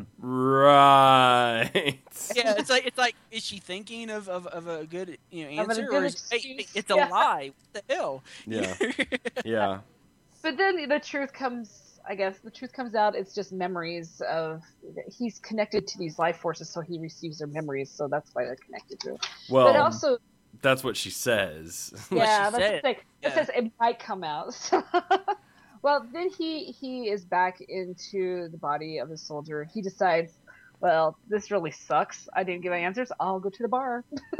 "Right." Yeah, it's like it's like is she thinking of, of, of a good you know Of a answer good or is hey, excuse. it's a Yeah. lie? What the hell? Yeah, yeah, But then the truth comes, I guess, the truth comes out. It's just memories of, he's connected to these life forces, so he receives their memories, so that's why they're connected to it. well, But also, that's what she says. yeah, she that's said. the thing. It Yeah. says it might come out. Well, then he, he is back into the body of the soldier. He decides, well, this really sucks. I didn't give any answers. I'll go to the bar.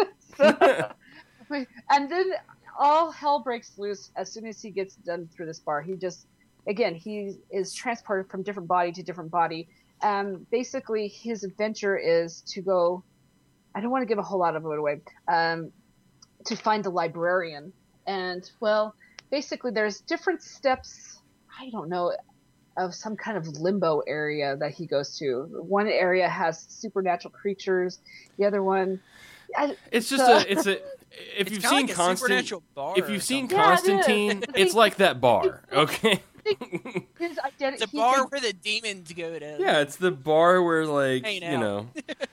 So, and then all hell breaks loose as soon as he gets done through this bar. He just, again, he is transported from different body to different body. Um, basically, his adventure is to go, I don't want to give a whole lot of it away, um, to find the librarian. And, well, basically there's different steps, I don't know, of some kind of limbo area that he goes to. One area has supernatural creatures. The other one, I, It's just So- a. It's a. If It's you've kinda seen like a Constant, supernatural bar if or you've seen something. Yeah, it is. Constantine, The it's thing- like that bar. Okay. his identity. It's a bar where the demons go to. Yeah, it's the bar where like Hang you out. know,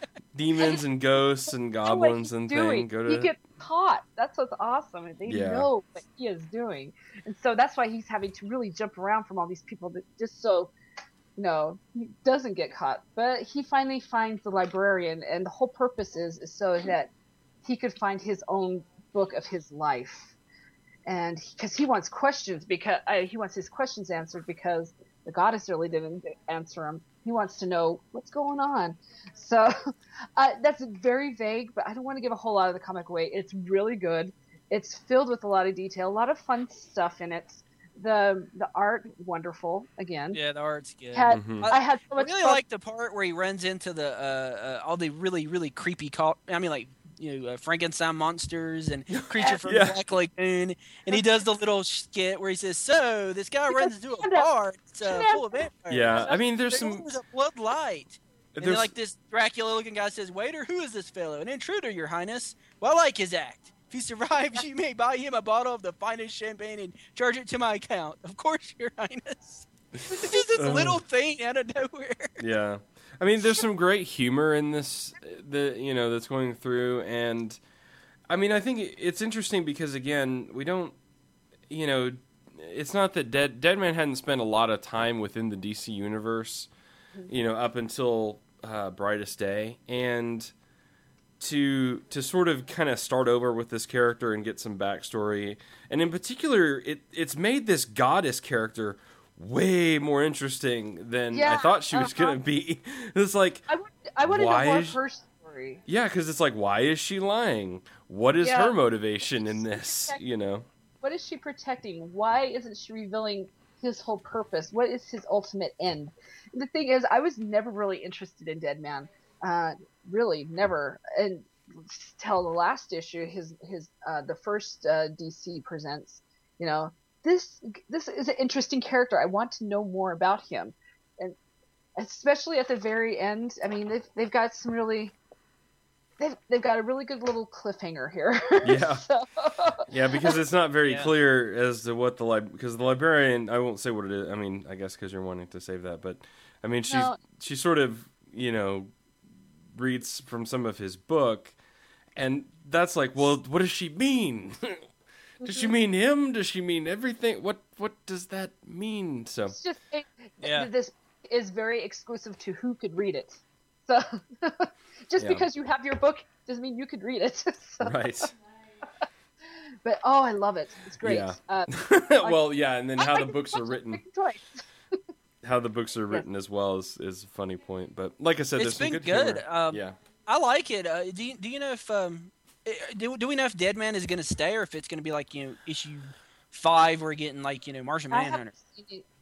demons and ghosts and goblins and doing. things go He to. gets caught. That's what's awesome. And they Yeah. know what he is doing. And so that's why he's having to really jump around from all these people that just so, you know, he doesn't get caught. But he finally finds the librarian, and the whole purpose is, is so that he could find his own book of his life. And because he wants questions, because uh, he wants his questions answered, because the goddess really didn't answer him. He wants to know what's going on. So uh, that's very vague, but I don't want to give a whole lot of the comic away. It's really good. It's filled with a lot of detail, a lot of fun stuff in it. The the art, wonderful. Again, Yeah, the art's good. had Mhm. I had so I much really fun. like the part where he runs into the uh, uh, all the really really creepy co- I mean like you know uh, Frankenstein monsters and creature from Yeah. the Black Lagoon, and he does the little skit where he says, "So this guy runs into a Stand up. bar it's, uh, Stand full of vampires. Yeah, I mean, there's There some. was a blood light." And then There's, like this Dracula-looking guy says, "Waiter, who is this fellow? An intruder, Your Highness. Well, I like his act. If he survives, you may buy him a bottle of the finest champagne and charge it to my account. Of course, Your Highness." It's just this Uh. little thing out of nowhere. yeah, I mean, there's some great humor in this. The you know that's going through, and I mean, I think it's interesting because again, we don't, you know, it's not that Dead Deadman hadn't spent a lot of time within the D C universe, you know, up until uh, Brightest Day, and to to sort of kind of start over with this character and get some backstory, and in particular, it it's made this goddess character way more interesting than I Yeah, thought she was uh-huh. gonna be. It's like, I would I want to know Why more is- of her story. yeah, because it's like, why is she lying? What is Yeah. her motivation in this? You know? What is she protecting? Why isn't she revealing his whole purpose? What is his ultimate end? And the thing is, I was never really interested in Dead Man. Uh, really, never. And till the last issue, his his uh, the first uh, D C presents. You know, this this is an interesting character. I want to know more about him, and especially at the very end. I mean, they've they've got some really. They've, they've got a really good little cliffhanger here. Yeah. So- Yeah, because it's not very Yeah. clear as to what the lib- because the librarian. I won't say what it is. I mean, I guess because you're wanting to save that, but I mean, she's No. she sort of you know reads from some of his book, and that's like, well, what does she mean? Does she mean him? Does she mean everything? What what does that mean? So It's just it, Yeah. this is very exclusive to who could read it. So just Yeah. because you have your book doesn't mean you could read it. So- right. But oh, I love it. It's great. Yeah. Uh, Well, yeah, and then I how like the it books so are much, written. second choice. How the books are written as well is, is a funny point. But like I said, It's there's some been good, good. humor. Um, yeah. I like it. Uh, do you, do you know if um eh, do, do we know if Deadman is going to stay or if it's going to be like you know issue five we're getting like you know Martian I Manhunter? haven't seen it.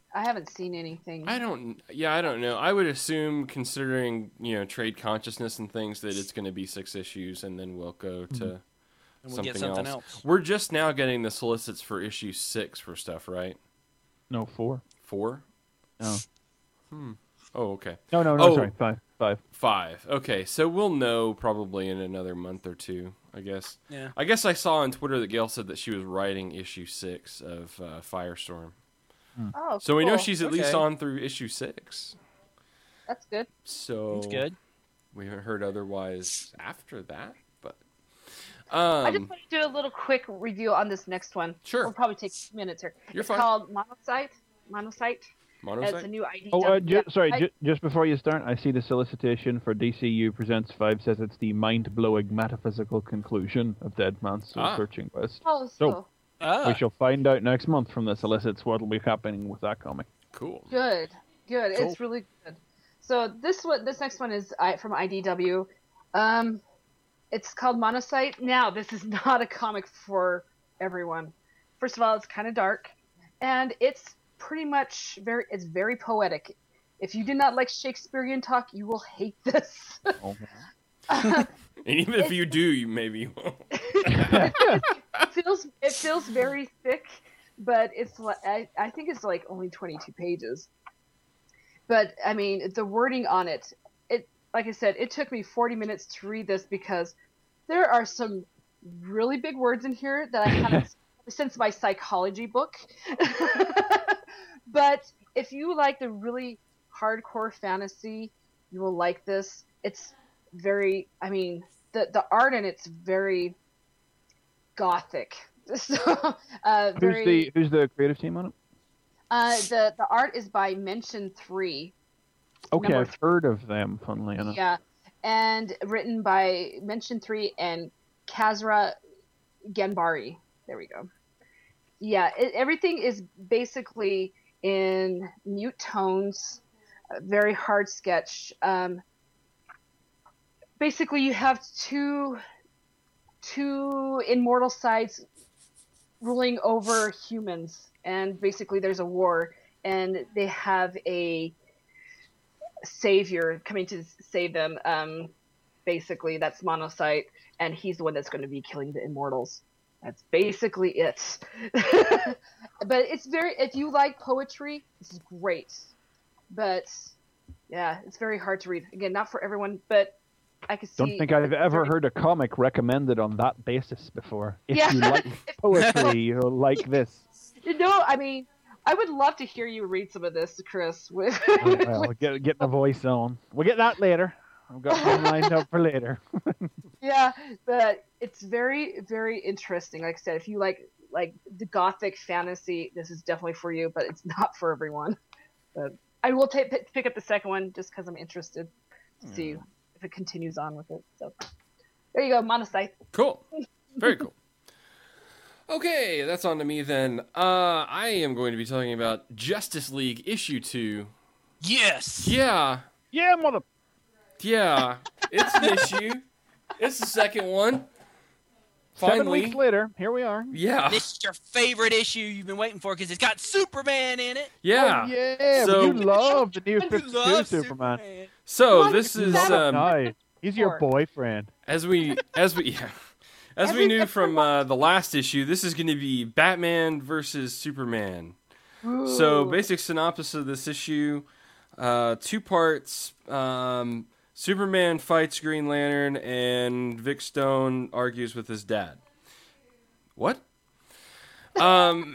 I haven't seen anything. I don't. Yeah, I don't know. I would assume, considering you know trade consciousness and things, that it's going to be six issues, and then we'll go to And we'll something, get something else. else. We're just now getting the solicits for issue six for stuff, right? No, four. Four. No. Hmm. Oh, okay. No, no, no. Oh. Sorry, five, five. Five. Okay, so we'll know probably in another month or two, I guess. Yeah. I guess I saw on Twitter that Gail said that she was writing issue six of uh, Firestorm. Oh, So we know cool. she's at least Okay. on through issue six. That's good. So That's good. we haven't heard otherwise after that, but um, I just want to do a little quick review on this next one. Sure. It'll probably take minutes here. You're it's fine. called Monocyte. Monocyte. Monocyte? It's a new I D. Oh, uh, ju- yeah, sorry. I- Ju- just before you start, I see the solicitation for D C U Presents Five says it's the mind-blowing metaphysical conclusion of Dead Man's Soul Ah. Searching Quest. oh, so So- Ah, We shall find out next month from the solicits what will be happening with that comic. Cool. good, good. Cool. It's really good. So this one, this next one is I, from I D W. Um, it's called Monocyte. Now, this is not a comic for everyone. First of all, it's kind of dark, and it's pretty much very. It's very poetic. If you do not like Shakespearean talk, you will hate this. Oh. And even if you do, you maybe won't. it feels it feels very thick, but it's like I, I think it's like only twenty-two pages. But I mean, the wording on it, it like I said, it took me forty minutes to read this because there are some really big words in here that I haven't since my psychology book. But if you like the really hardcore fantasy, you will like this. It's very, I mean, the the art in it's very gothic. So, uh, Who's very, the Who's the creative team on it? uh, the the art is by Mention Three. Okay, Number I've heard of them. Funnily enough. Yeah, and written by Mention Three and Kazra Genbari. There we go. Yeah, it, everything is basically in mute tones, a very hard sketch. Um, basically, you have two two immortal sides ruling over humans, and basically there's a war, and they have a savior coming to save them. Um, basically, that's Monocyte, and he's the one that's going to be killing the immortals. That's basically it. But it's very, if you like poetry, this is great. But yeah, it's very hard to read. Again, not for everyone, but I could see. Don't think I've ever very- heard a comic recommended on that basis before. If Yeah. you like poetry, you'll like this. You know, I mean, I would love to hear you read some of this, Chris. With Oh, well, get get the voice on. We'll get that later. I've got one lined up for later. yeah, but it's very, very interesting. Like I said, if you like like the gothic fantasy, this is definitely for you. But it's not for everyone. But I will take pick up the second one just because I'm interested to see if it continues on with it. So there you go, Monocyte. Cool. Very cool. Okay, that's on to me then. Uh, I am going to be talking about Justice League issue two. yes. Yeah, Yeah, mother. yeah, it's an issue. It's the second one. Seven Finally, weeks later, here we are. yeah, This is your favorite issue you've been waiting for because it's got Superman in it. yeah. Oh, yeah. So- you love the new You fifty-two love Superman. Superman. So What? this is That- um, Nice. He's your Four. boyfriend. as we as we yeah. As we Every- knew from uh, the last issue, this is going to be Batman versus Superman. So, Ooh. basic synopsis of this issue: uh, two parts. Um, Superman fights Green Lantern, and Vic Stone argues with his dad. What? Um.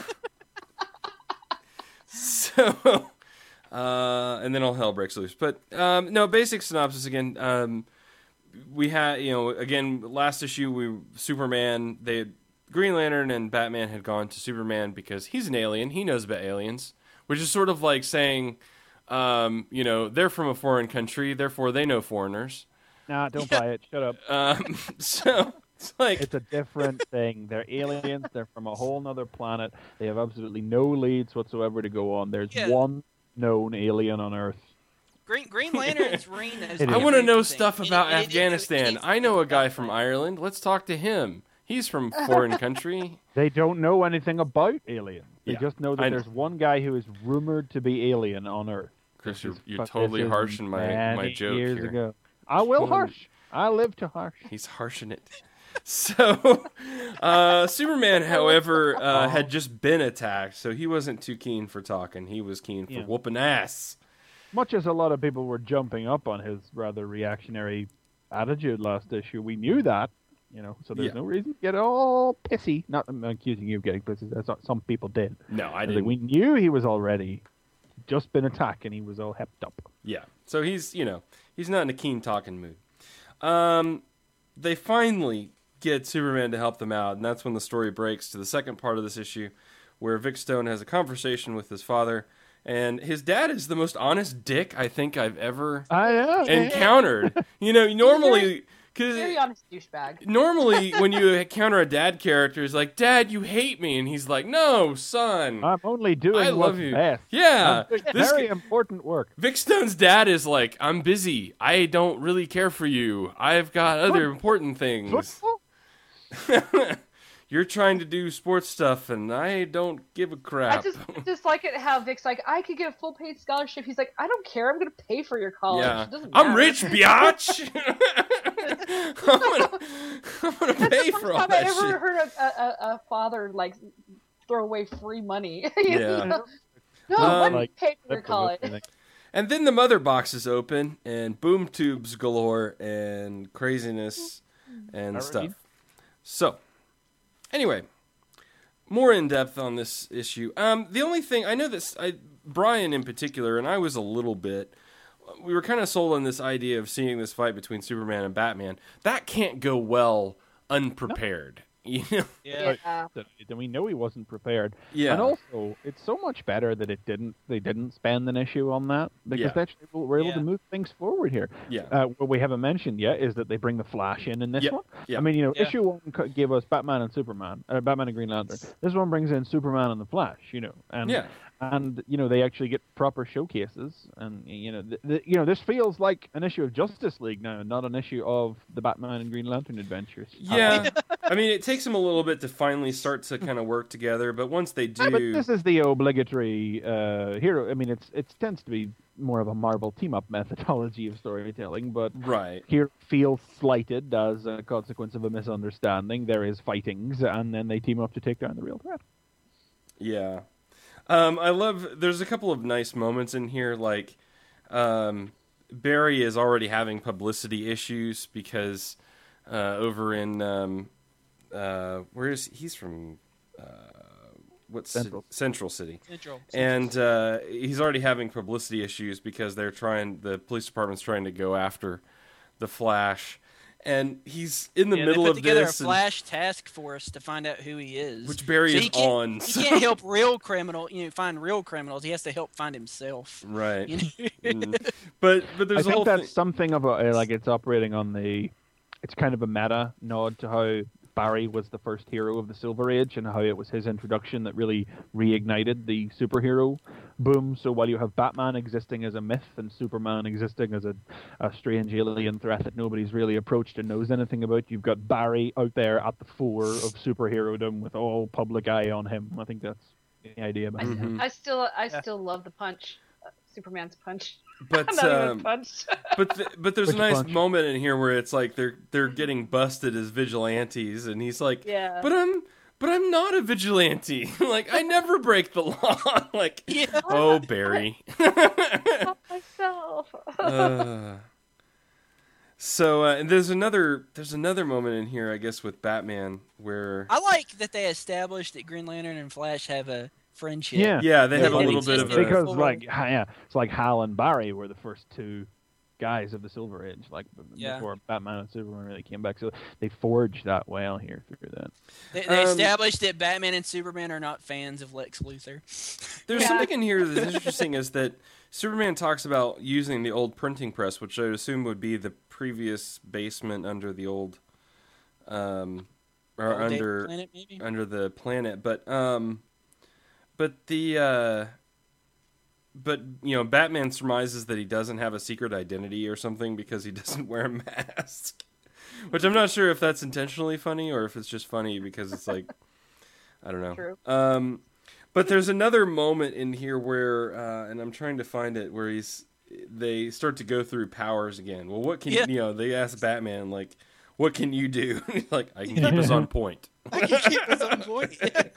so, uh, and then all hell breaks loose. But um, no, basic synopsis again. Um, we had, you know, again, last issue, we Superman, they had, Green Lantern and Batman had gone to Superman because he's an alien. He knows about aliens, which is sort of like saying, um, you know, they're from a foreign country, therefore they know foreigners. Nah, don't buy it. Shut up. Um, so it's like, It's a different thing. They're aliens. They're from a whole nother planet. They have absolutely no leads whatsoever to go on. There's Yeah. one known alien on Earth. Green Green Lantern's ring. knows It I is. want to know everything. stuff It- about it- it- Afghanistan. it- I know a guy from Ireland. Let's talk to him. He's from foreign country. They don't know anything about aliens. They Yeah. just know that I- there's one guy who is rumored to be alien on Earth. Chris, This you're, is- you're but totally this is harshing my, my many joke years here. ago. I will Totally. harsh. I live to harsh. He's harshing it. So, uh, Superman, however, uh, had just been attacked, so he wasn't too keen for talking. He was keen for Yeah. whooping ass. Much as a lot of people were jumping up on his rather reactionary attitude last issue, we knew that, you know, so there's Yeah. no reason to get all pissy. Not I'm accusing you of getting pissy. That's not, some people did. No, I Like, didn't. we knew he was already just been attacked and he was all hepped up. Yeah. So he's, you know, he's not in a keen talking mood. Um, they finally get Superman to help them out, and that's when the story breaks to the second part of this issue, where Vic Stone has a conversation with his father, and his dad is the most honest dick I think I've ever I know. encountered. You know, normally, Very because honest douchebag. normally when you encounter a dad character, it's like, Dad, you hate me, and he's like, No, son. I'm only doing I love what's you. best. Yeah. I'm doing This very g- important work. Vic Stone's dad is like, I'm busy. I don't really care for you. I've got other important things. Football? You're trying to do sports stuff, and I don't give a I crap. just just like it how Vic's like, I could get a full paid scholarship. He's like, I don't care. I'm gonna pay for your college. Yeah, It doesn't I'm matter. rich, biatch. I'm gonna, I'm gonna That's pay the for first all time I that ever shit. heard a, a, a father like throw away free money. You Yeah. know? No, Um, let me Like, pay for your That's the college. thing. And then the mother box is open, and boom tubes galore, and craziness, and Alright. stuff. So, anyway, more in depth on this issue. Um, the only thing I know that I, Brian in particular, and I was a little bit. We were kind of sold on this idea of seeing this fight between Superman and Batman. That can't go well unprepared. You know? Yeah. Yeah. Then we know he wasn't prepared. Yeah. And also, it's so much better that it didn't. They didn't spend an issue on that because Yeah. that's we're able Yeah. to move things forward here. Yeah. Uh, what we haven't mentioned yet is that they bring the Flash in in this Yep. one. Yep. I mean, you know, Yeah. issue one co- gave us Batman and Superman, uh, Batman and Green Lantern. This one brings in Superman and the Flash. You know, and Yeah. and you know they actually get proper showcases, and you know, th- th- you know, this feels like an issue of Justice League now, not an issue of the Batman and Green Lantern adventures. Yeah. I mean, it takes them a little bit to finally start to kind of work together, but once they Yeah, but do, this is the obligatory uh, hero. I mean, it's it tends to be more of a Marvel team up methodology of storytelling, but right. here feels slighted as a consequence of a misunderstanding. There is fightings, and then they team up to take down the real threat. Yeah. Um, I love, there's a couple of nice moments in here, like, um, Barry is already having publicity issues because, uh, over in, um, uh, where is, he's from, uh, what city? Central. Central City. Central. And, uh, he's already having publicity issues because they're trying, the police department's trying to go after the Flash. And he's in the Yeah, middle they put of together this. a and- Flash task force to find out who he is. Which Barry So is he can't- on, He so- can't help real criminal, you know, find real criminals. He has to help find himself. Right. You know? Mm. But, but I there's a think whole that's thing. something of a like it's operating on the. It's kind of a meta nod to how Barry was the first hero of the Silver Age and how it was his introduction that really reignited the superhero boom. So while you have Batman existing as a myth and Superman existing as a, a strange alien threat that nobody's really approached and knows anything about, you've got Barry out there at the fore of superherodom with all public eye on him. I think that's the idea I, behind it. Mhm. I still I Yeah. still love the punch, uh, Superman's punch. But Not even um, punch. but th- but there's a Which nice bunch? moment in here where it's like they're they're getting busted as vigilantes, and he's like, Yeah. but I'm but I'm not a vigilante. Like I never break the law. Like Yeah. oh Barry. Not myself. uh, so uh, and there's another there's another moment in here, I guess, with Batman where I like that they established that Green Lantern and Flash have a friendship. Yeah. yeah they Yeah, have a it little bit of existed a Because before. like ha- yeah, it's like Hal and Barry were the first two guys of the Silver Age, like b- Yeah. before Batman and Superman really came back. So they forged that well here through that. They, they Um, established that Batman and Superman are not fans of Lex Luthor. There's Yeah. something in here that's interesting is that Superman talks about using the old printing press, which I would assume would be the previous basement under the old, um, or Old Date under Planet, maybe? under the planet. But um, but the uh, but you know, Batman surmises that he doesn't have a secret identity or something because he doesn't wear a mask. Which I'm not sure if that's intentionally funny or if it's just funny because it's like I don't know. True. Um, But there's another moment in here where, uh, and I'm trying to find it, where he's they start to go through powers again. Well, what can Yeah. you know? They ask Batman like, "What can you do?" He's like, "I can keep us on point." I can keep us on point.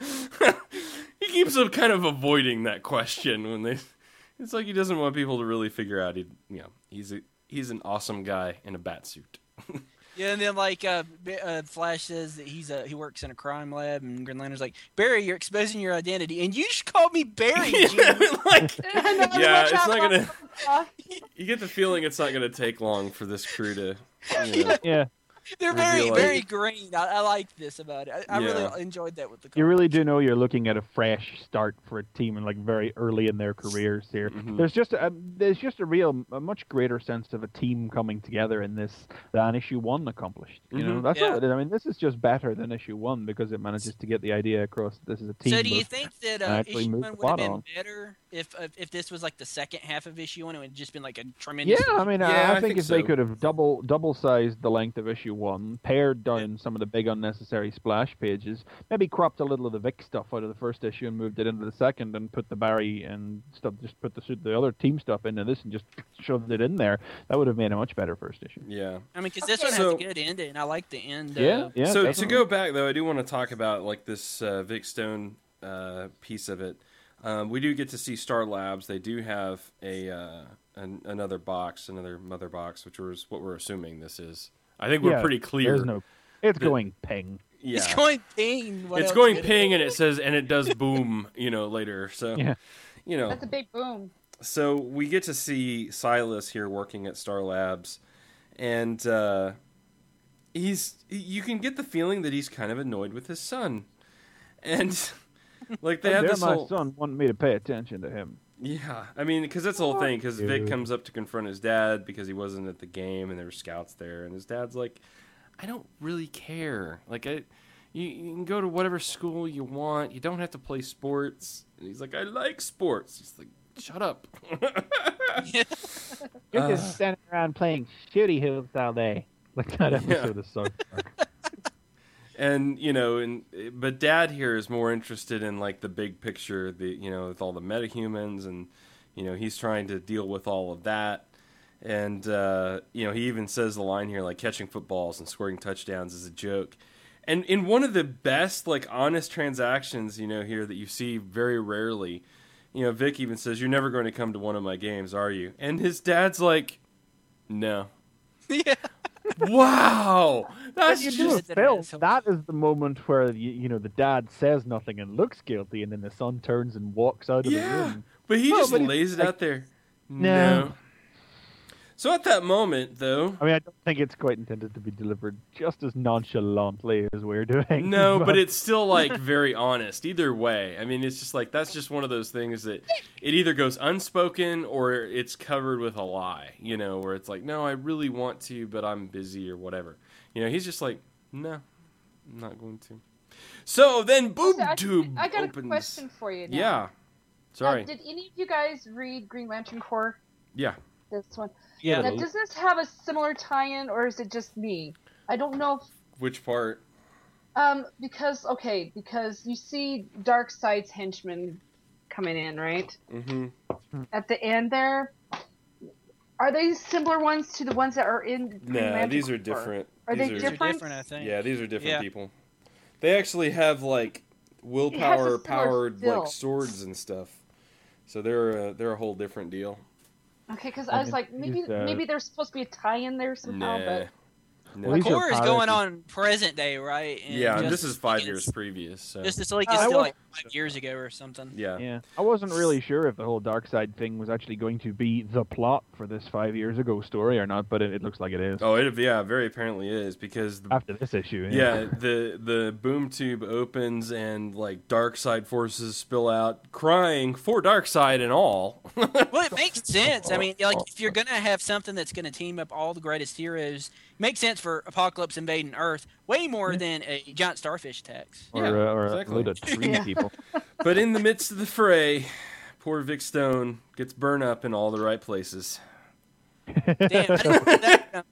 He keeps them kind of avoiding that question when they. It's like he doesn't want people to really figure out he, you know, he's a he's an awesome guy in a bat suit. Yeah, and then like uh, B- uh, Flash says that he's a he works in a crime lab, and Green Lantern's like, Barry, you're exposing your identity, and you should call me Barry. Jim. like, I know, yeah, watch it's out. not gonna. You get the feeling it's not gonna take long for this crew to. You know, Yeah. They're very Reveal it. very green. I, I like this about it. I, I Yeah. really enjoyed that with the. You comic. really do know you're looking at a fresh start for a team and like very early in their careers here. Mhm. There's just a there's just a real a much greater sense of a team coming together in this than issue one accomplished. You know, Mhm. that's Yeah. all it is. I mean, this is just better than issue one because it manages to get the idea across. This is a team. So do you of- think that and uh, actually issue move one the would have plot been on. better if, if if this was like the second half of issue one? It would have just been like a tremendous. Yeah, I mean, Yeah, I, I I think think if they so. could have double double sized the length of issue one, pared down some of the big unnecessary splash pages, maybe cropped a little of the Vic stuff out of the first issue and moved it into the second, and put the Barry and stuff, just put the the other team stuff into this and just shoved it in there, that would have made a much better first issue. yeah. I mean, because this one So- has a good ending, and I like the end. Yeah, Uh, yeah. so to definitely. go back though, I do want to talk about like this uh, Vic Stone uh, piece of it. Um, we do get to see Star Labs. They do have a uh, an, another box, another mother box, which was what we're assuming this is. I think we're Yeah, pretty clear. There's no, it's that- going ping. Yeah. It's going ping. What It's else going could it ping, be? and it says, and it does boom, you know, later. So, Yeah. you know, That's a big boom. so we get to see Silas here working at Star Labs, and uh, he's you can get the feeling that he's kind of annoyed with his son, and like they How have dare this my whole son wanted me to pay attention to him. yeah. I mean, because that's the whole thing. Because Vic Dude. comes up to confront his dad because he wasn't at the game, and there were scouts there, and his dad's like, "I don't really care. Like I." You, you can go to whatever school you want. You don't have to play sports. And he's like, I like sports. He's like, shut up. You're Uh. just standing around playing shooty hoops all day. Like that episode of South Park. And you know, and but Dad here is more interested in like the big picture, the you know, with all the metahumans, and you know, he's trying to deal with all of that. And uh, you know, he even says the line here, like catching footballs and scoring touchdowns is a joke. And in one of the best, like honest transactions, you know, here that you see very rarely, you know, Vic even says, "You're never going to come to one of my games, are you?" And his dad's like, "No." yeah. Wow, that's You do just a That film. asshole. That is the moment where you, you know the dad says nothing and looks guilty, and then the son turns and walks out of the yeah. room. But he No, just but he's lays it like, out there. "No." No. So at that moment, though, I mean, I don't think it's quite intended to be delivered just as nonchalantly as we're doing. no, but it's still like very honest. Either way, I mean, it's just like that's just one of those things that it either goes unspoken or it's covered with a lie. You know, where it's like, no, I really want to, but I'm busy or whatever. You know, he's just like, no, I'm not going to. So then, Boob So I, Tube I got opens. a question for you. Now. Yeah. Sorry. Uh, did any of you guys read Green Lantern Corps? yeah. This one. Yeah. Now, does this have a similar tie-in, or is it just me? I don't know. If, Which part? um, because okay, because you see Darkseid's henchmen coming in, right? Mm-hmm. At the end there, are they similar ones to the ones that are in Green Nah, Lantern these are Corps? different. Are These they are- These are different? different, I think. Yeah, these are different Yeah. people. They actually have like willpower similar powered feel. like swords and stuff. So they're uh, they're a whole different deal. Okay, because I I was mean, like, maybe these, uh, maybe there's supposed to be a tie-in there somehow, Nah. but No. Well, these are Core is pirates. going on present day, right? And yeah, and this Justice is five League years previous. So Justice League Oh, is I still was- like five years ago or something. yeah. Yeah, I wasn't really sure if the whole Darkseid thing was actually going to be the plot for this five years ago story or not, but it, it looks like it is Oh, it yeah, very apparently is because the, after this issue. yeah, the the boom tube opens and like dark side forces spill out, crying for Darkseid and all. Well, it makes sense. I mean, like if you're gonna have something that's gonna team up all the greatest heroes, it makes sense for Apocalypse invading Earth way more than a giant starfish attacks. or Yeah, uh, or exactly. a load of tree Yeah. people. But in the midst of the fray, poor Vic Stone gets burned up in all the right places. Damn, I didn't see that.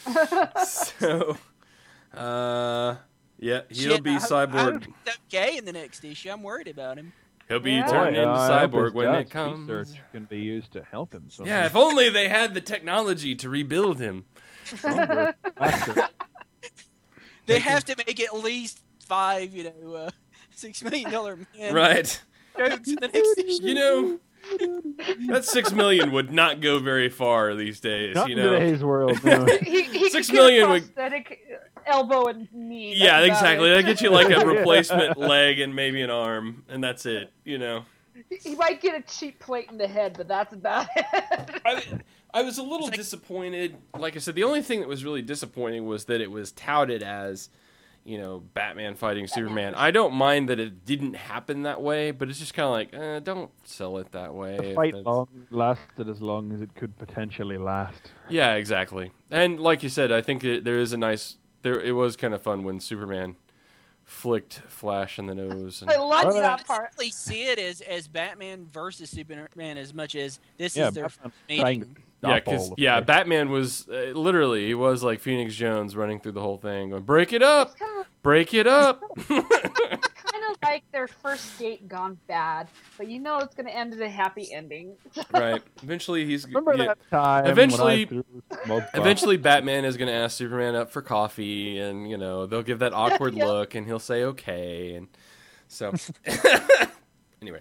So, uh, yeah, he'll Shit, be I hope- I hope cyborg. he's okay in the next issue. I'm worried about him. He'll be Yeah. turned Boy, into I hope Cyborg his when it dad's comes. research can be used to help him. somehow. Yeah, if only they had the technology to rebuild him. Stronger, faster. They have to make at least five, you know, uh, six million dollar man Right. jokes in the next issue. You know, that six million would not go very far these days. Not you in know. today's world. No. he, he Six could get a million would- prosthetic elbow and knee. Yeah, that's about exactly. it. They get you like a replacement leg and maybe an arm, and that's it. You know. He might get a cheap plate in the head, but that's about it. I, I was a little disappointed. Like I said, the only thing that was really disappointing was that it was touted as, you know, Batman fighting Superman. I don't mind that it didn't happen that way, but it's just kind of like, eh, don't sell it that way. The if fight that's- long lasted as long as it could potentially last. Yeah, exactly. And like you said, I think it, there is a nice. There, it was kind of fun when Superman flicked Flash in the nose. And, I love Oh, I that part. honestly see it as, as Batman versus Superman as much as this Yeah, is their Batman's meeting. trying to yeah, stop because all of yeah, it. Batman was uh, literally he was like Phoenix Jones running through the whole thing, going, "Break it up, It's kind of, break it up." kind of like their first date gone bad, but you know it's going to end in a happy ending. Right. Eventually, he's Remember yeah, that time? Eventually- when I threw smoke bombs? Eventually, Batman is going to ask Superman up for coffee, and you know they'll give that awkward Yeah. look, and he'll say okay, and so anyway.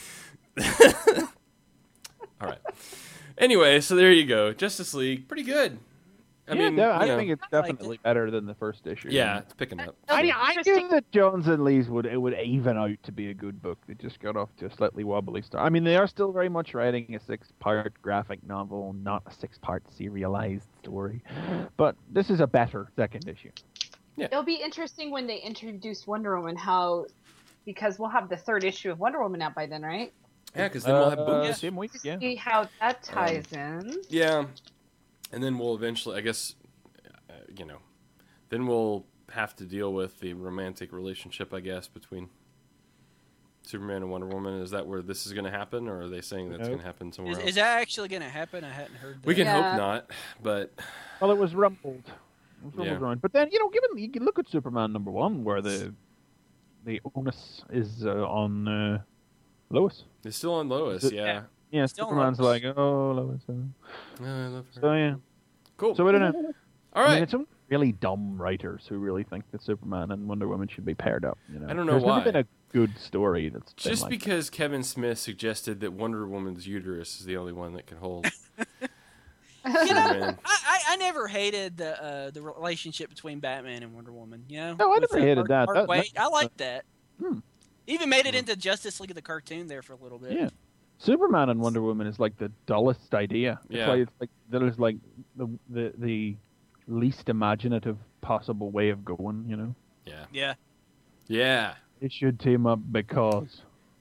All right. Anyway, so there you go. Justice League, pretty good. I Yeah, mean, de- I you know, think it's I liked definitely better than the first issue. yeah, it's picking up. It'll I, be I interesting. knew that Jones and Lee's would it would even out to be a good book. They just got off to a slightly wobbly start. I mean, they are still very much writing a six-part graphic novel, not a six-part serialized story. But this is a better second issue. It'll be interesting when they introduce Wonder Woman, how, because we'll have the third issue of Wonder Woman out by then, right? Yeah, because then we'll have Uh, books. Same week, yeah. See how that ties in. Yeah, and then we'll eventually, I guess, uh, you know, then we'll have to deal with the romantic relationship, I guess, between Superman and Wonder Woman. Is that where this is going to happen, or are they saying that's Nope. going to happen somewhere Is, else? is that actually going to happen? I hadn't heard that. We can Yeah. hope not, but Well, it was rumbled. It was rumbled Yeah. around. But then, you know, given you can look at Superman number one, where the the onus is uh, on uh, Lois. it's still on Lois. Is it- Yeah, Yeah, Still Superman's Lois. like, oh, Lois. uh." Oh, I love her. So yeah. Cool. So I don't know. All I mean, right. it's only really dumb writers who really think that Superman and Wonder Woman should be paired up. You know? I don't know There's why. never been a good story that's been Just like because Kevin Smith suggested that Wonder Woman's uterus is the only one that can hold You know, Superman. I, I, I never hated the uh, the relationship between Batman and Wonder Woman. You know, No, I With, never uh, hated Mark- that. Mark That- Waid. that- I liked that. Hmm. Even made it into Justice League of the cartoon there for a little bit. Yeah. Superman and Wonder Woman is like the dullest idea. It's Yeah. like, it's like there's like the, the the least imaginative possible way of going. You know, Yeah. Yeah. Yeah. it should team up because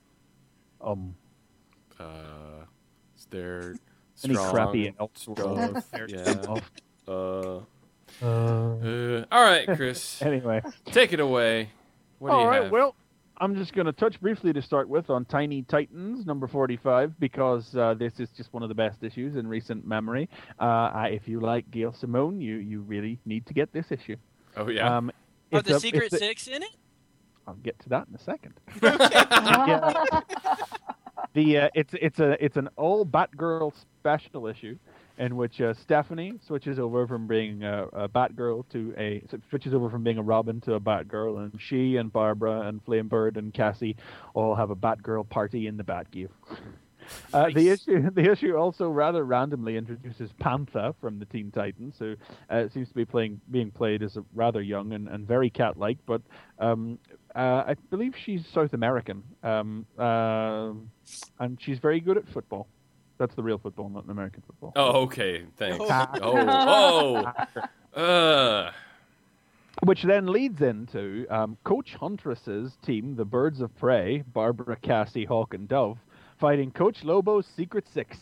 um Uh, they're Any strong. crappy and elf stuff. Yeah. Uh, Uh, uh, all right, Chris. anyway. Take it away. What do All you right, have? well, I'm just going to touch briefly to start with on Tiny Titans number forty-five because uh, this is just one of the best issues in recent memory. Uh, I, if you like Gail Simone, you you really need to get this issue. Oh yeah. Um, Are it's the a- Secret it's a- Six in it? I'll get to that in a second. Yeah. The uh, it's it's a it's an all Batgirl special issue in which uh, Stephanie switches over from being a, a Batgirl to a switches over from being a Robin to a Batgirl, and she and Barbara and Flamebird and Cassie all have a Batgirl party in the Batcave. Uh, the Nice. issue the issue also rather randomly introduces Pantha from the Teen Titans, who uh, seems to be playing being played as a rather young and, and very cat-like, but um, uh, I believe she's South American, um, uh, and she's very good at football. That's the real football, not an American football. Oh, okay. Thanks. Oh. Oh, oh. Uh, Which then leads into um, Coach Huntress's team, the Birds of Prey, Barbara, Cassie, Hawk, and Dove, fighting Coach Lobo's Secret Six.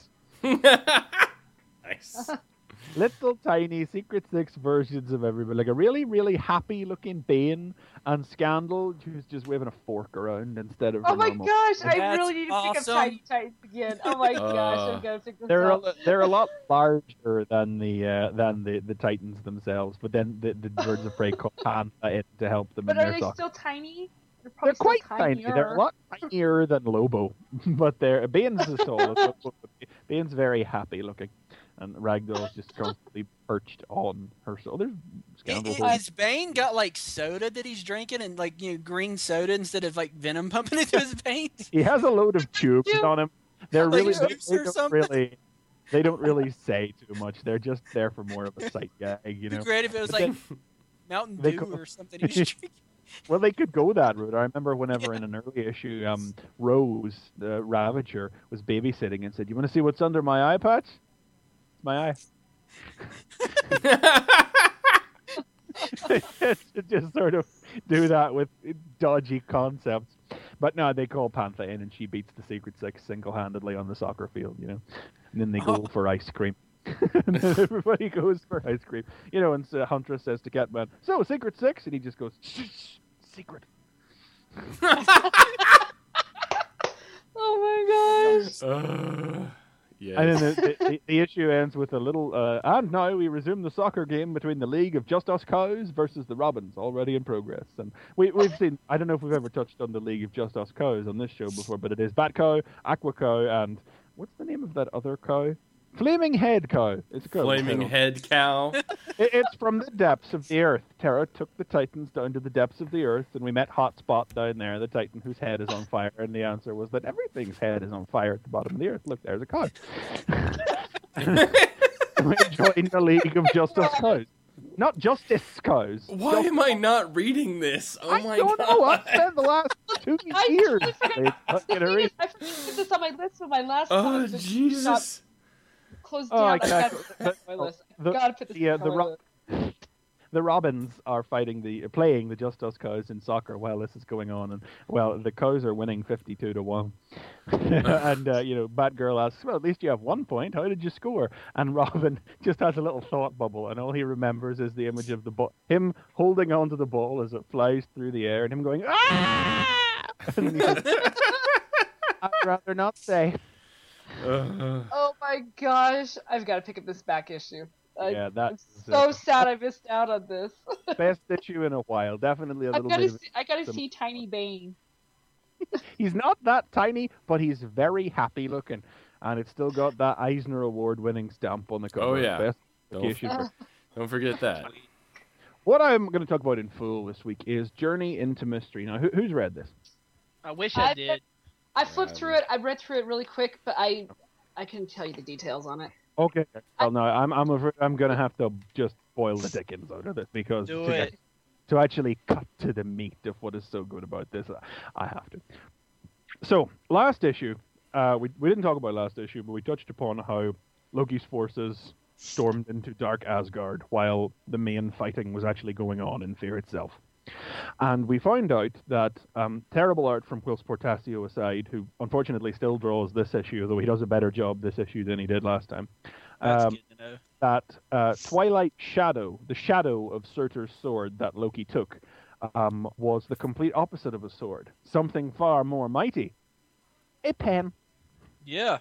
nice. Little tiny Secret Six versions of everybody. Like a really, really happy-looking Bane and Scandal, who's just waving a fork around instead of Oh a my normal... gosh, I That's really need to pick awesome. up Tiny Titans again. Oh my gosh, Uh, I'm gonna pick this They're a, up. li- they're a lot larger than the uh, than the, the Titans themselves, but then the, the Birds of Prey call Panther in to help them But in are their they soccer. still tiny? They're, They're probably quite still tiny. They're a tinier. lot tinier than Lobo, but they're Bane's is tall. Bane's very happy looking, and Ragdoll's just constantly perched on her. So there's scoundrels. I- I- Is Bane got like soda that he's drinking and like you know green soda instead of like venom pumping into his veins? He has a load of tubes Yeah. on him. They're Like really juice they or don't something? really they don't really say too much. They're just there for more of a sight gag, you It'd be know. great if it was But like then- Mountain they Dew go- or something he was drinking. Well, they could go that route. I remember whenever in an early issue, um, Rose, the Ravager, was babysitting and said, "You want to see what's under my eye patch? It's my eye." Just sort of do that with dodgy concepts. But no, they call Panther in, and she beats the Secret Six single-handedly on the soccer field, you know. And then they go for ice cream. And then everybody goes for ice cream. You know, and so Huntress says to Catman, "So, Secret Six?" And he just goes, "Shh, shh, secret." Oh my gosh. Uh, yes. And then the, the, the issue ends with a little, uh, and now we resume the soccer game between the League of Just Us Cows versus the Robins, already in progress. And we, we've seen, I don't know if we've ever touched on the League of Just Us Cows on this show before, but it is Bat Cow, Aqua Cow, and what's the name of that other cow? Flaming Head Cow. It's a cow. Flaming head cow. It, it's from the depths of the earth. Terra took the Titans down to the depths of the earth, and we met Hotspot down there, the Titan whose head is on fire, and the answer was that everything's head is on fire at the bottom of the earth. Look, there's a cow. We joined the League of Justice Cows. Not Justice Cows. Why Just- am I not reading this? Oh I my don't god. know. I've spent the last two I years. totally forgot. It's The fucking thing re- is, I forgot to put this on my list when my last Oh comic book Jesus. got closed Oh, down. I exactly. gotta put this on my list. The- gotta put this yeah, on the my ro- list. The Robins are fighting the playing the Just Us Cows in soccer while this is going on, and well, the Cows are winning fifty-two to one. And uh, you know, Batgirl asks, "Well, at least you have one point. How did you score?" And Robin just has a little thought bubble, and all he remembers is the image of the ball, him holding onto the ball as it flies through the air, and him going, "Ah!" And he says, "I'd rather not say." Uh, Oh my gosh, I've got to pick up this back issue. I, Yeah, that I'm is, so uh, sad I missed out on this. Best issue in a while. Definitely a I've little got bit. to Of, see, I got to some- see Tiny Bane. he's not that tiny, but he's very happy looking, and it's still got that Eisner Award winning stamp on the cover. Oh, yeah. Best Don't- issue for- don't forget that. What I'm going to talk about in full this week is Journey into Mystery. Now, who, who's read this? I wish I I- did. I flipped Um, through it. I read through it really quick, but I I couldn't tell you the details on it. Okay. Well, no, I'm I'm afraid I'm going to have to just boil the dickens out of it because Do to, it. get- to actually cut to the meat of what is so good about this, I have to. So, last issue, uh, we we didn't talk about last issue, but we touched upon how Loki's forces stormed into Dark Asgard while the main fighting was actually going on in Fear itself. And we found out that um, terrible art from Whilce Portacio aside, who unfortunately still draws this issue, though he does a better job this issue than he did last time, That's um, good to know. that uh, Twilight Shadow, the shadow of Surtur's sword that Loki took, um, was the complete opposite of a sword. Something far more mighty. A pen. Yeah.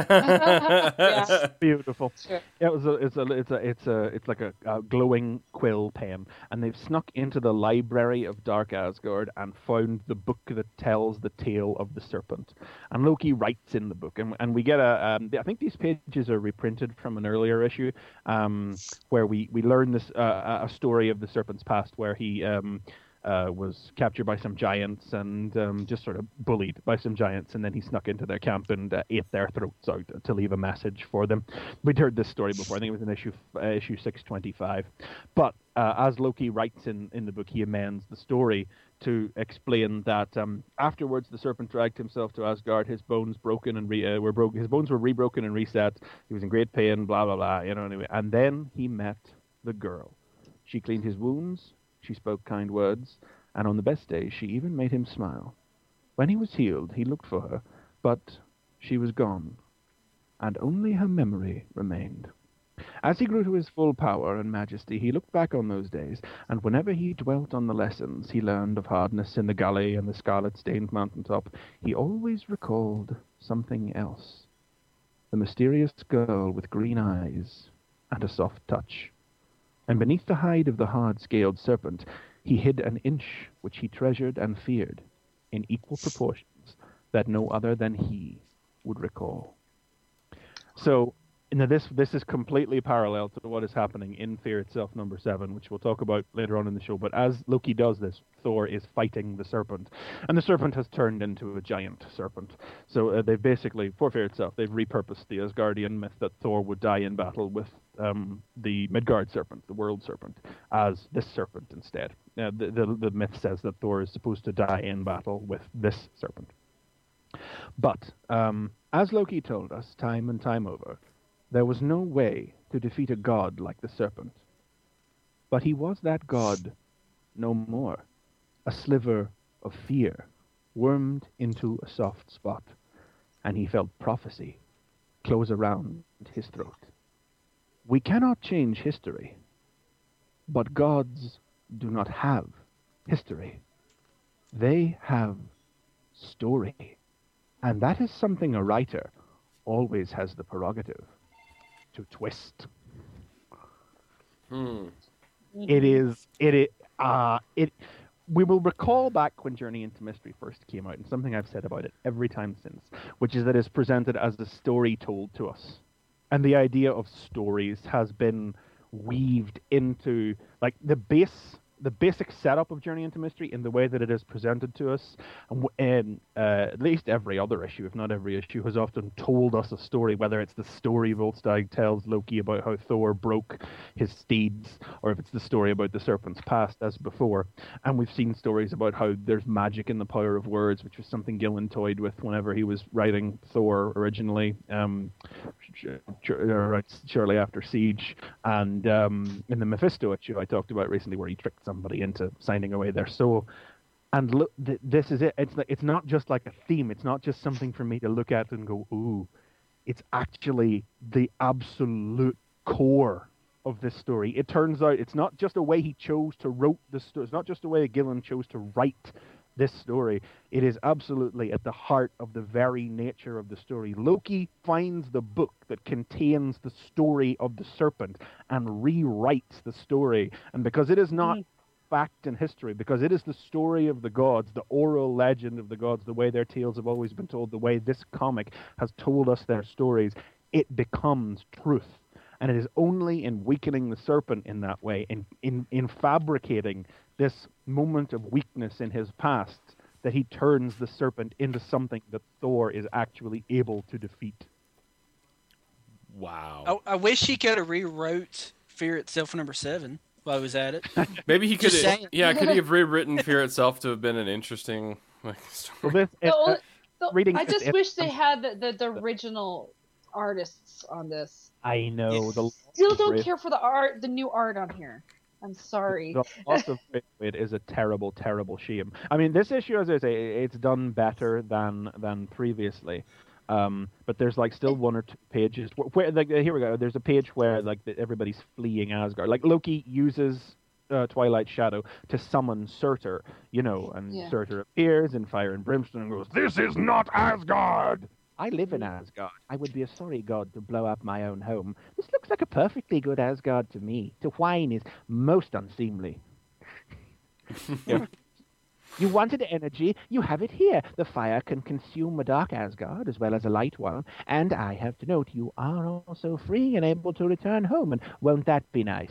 Yeah. Beautiful. Sure. Yeah, it was a, it's a, it's a, it's a, it's like a, a glowing quill pen, and they've snuck into the library of Dark Asgard and found the book that tells the tale of the serpent. And Loki writes in the book, and and we get a, um, I think these pages are reprinted from an earlier issue, um, where we we learn this uh, a story of the serpent's past, where he um. Uh, was captured by some giants and um, just sort of bullied by some giants, and then he snuck into their camp and uh, ate their throats out to leave a message for them. We'd heard this story before. I think it was in issue uh, issue six twenty-five. But uh, as Loki writes in, in the book, he amends the story to explain that um, afterwards the serpent dragged himself to Asgard. His bones broken and re- uh, were broken. His bones were rebroken and reset. He was in great pain. Blah blah blah. You know. Anyway, and then he met the girl. She cleaned his wounds. She spoke kind words, and on the best days she even made him smile. When he was healed, he looked for her, but she was gone, and only her memory remained. As he grew to his full power and majesty, he looked back on those days, and whenever he dwelt on the lessons he learned of hardness in the gully and the scarlet-stained mountaintop, he always recalled something else. The mysterious girl with green eyes and a soft touch. And beneath the hide of the hard-scaled serpent, he hid an inch which he treasured and feared. in equal proportions that no other than he would recall. So, you know, this this is completely parallel to what is happening in Fear Itself number seven, which we'll talk about later on in the show. But as Loki does this, Thor is fighting the serpent, and the serpent has turned into a giant serpent. So uh, they've basically, for Fear Itself, they've repurposed the Asgardian myth that Thor would die in battle with um, the Midgard serpent, the world serpent, as this serpent instead. Uh, the, the the myth says that Thor is supposed to die in battle with this serpent. But um, as Loki told us time and time over, there was no way to defeat a god like the serpent. But he was that god no more. A sliver of fear wormed into a soft spot, and he felt prophecy close around his throat. We cannot change history, but gods do not have history. They have story. And that is something a writer always has the prerogative to twist. Hmm. It is, it, it, uh, it, we will recall back when Journey into Mystery first came out, and something I've said about it every time since, which is that it's presented as a story told to us. And the idea of stories has been weaved into, like, the base, the basic setup of Journey into Mystery in the way that it is presented to us, and, and uh, at least every other issue, if not every issue, has often told us a story, whether it's the story Volstagg tells Loki about how Thor broke his steeds, or if it's the story about the serpent's past, as before. And we've seen stories about how there's magic in the power of words, which was something Gillen toyed with whenever he was writing Thor originally, um, shortly after Siege. And um, in the Mephisto issue I talked about recently, where he tricked somebody into signing away their soul. And look, th- this is it. It's like, it's not just like a theme. It's not just something for me to look at and go, ooh. It's actually the absolute core of this story. It turns out it's not just a way he chose to wrote the story. It's not just a way Gillen chose to write this story. It is absolutely at the heart of the very nature of the story. Loki finds the book that contains the story of the serpent and rewrites the story. And because it is not mm. fact and history, because it is the story of the gods, the oral legend of the gods, the way their tales have always been told, the way this comic has told us their stories, it becomes truth. And it is only in weakening the serpent in that way, in, in, in fabricating this moment of weakness in his past, that he turns the serpent into something that Thor is actually able to defeat. Wow. I, I wish he could have rewrote Fear Itself number seven while I was at it. Maybe he could Just have, saying. yeah, could he have rewritten Fear Itself to have been an interesting like, story? Well, this, it, So- uh, so reading I this- just it- wish they had the, the, the original artists on this. I know. The Still don't Braith- care for the art, the new art on here. I'm sorry. The loss of Braithwaite is a terrible, terrible shame. I mean, this issue, as I say, it's done better than than previously. Um, but there's like still one or two pages where, where like, here we go. There's a page where like the, everybody's fleeing Asgard. Like Loki uses uh, Twilight Shadow to summon Surtur, you know, and Yeah. Surtur appears in fire and brimstone and goes, "This is not Asgard. I live in Asgard. I would be a sorry god to blow up my own home. This looks like a perfectly good Asgard to me. To whine is most unseemly." Yeah. You wanted energy, you have it here. The fire can consume a dark Asgard as well as a light one, and I have to note you are also free and able to return home, and won't that be nice?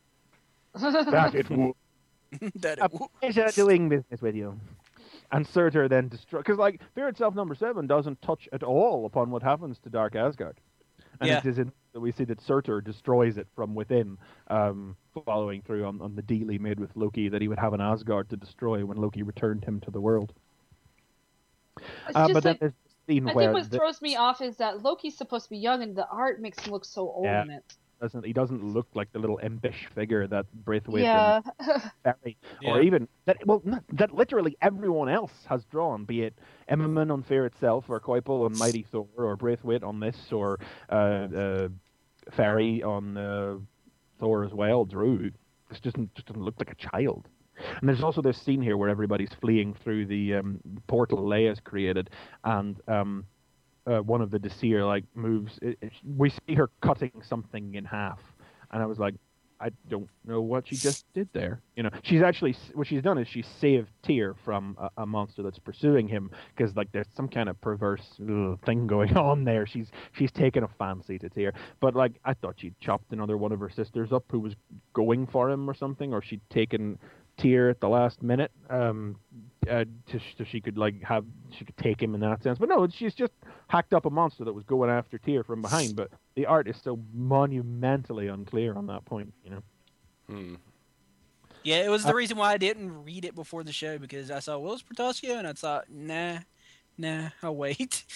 That it would. that A pleasure doing business with you. And Surtur then destroy, because like Fear Itself number seven doesn't touch at all upon what happens to Dark Asgard, and Yeah. it is in that we see that Surtur destroys it from within, um, following through on, on the deal he made with Loki that he would have an Asgard to destroy when Loki returned him to the world. It's Uh, just but then like, there's the scene I where think what the- throws me off is that Loki's supposed to be young, and the art makes him look so old Yeah. in it. doesn't he doesn't look like the little impish figure that Braithwaite Yeah. and Barry, or Yeah. even that well not, that literally everyone else has drawn, be it Emmerman on Fear Itself, or Koipel on Mighty Thor, or Braithwaite on this, or uh, uh, Ferry on uh, Thor as well. Drew this doesn't just doesn't look like a child. And there's also this scene here where everybody's fleeing through the um, portal Leia's created, and um, uh, one of the Disir like moves. It, it, we see her cutting something in half, and I was like, I don't know what she just did there. You know, she's actually what she's done is she saved Tyr from a, a monster that's pursuing him because like there's some kind of perverse ugh, thing going on there. She's she's taken a fancy to Tyr, but like I thought she'd chopped another one of her sisters up who was going for him or something, or she'd taken Tyr at the last minute um, uh, to, so she could like have she could take him in that sense. But no, she's just hacked up a monster that was going after Tyr from behind. But the art is so monumentally unclear on that point, you know. Hmm. Yeah, it was the reason why I didn't read it before the show, because I saw Will's Protasio and I thought, nah, nah, I'll wait.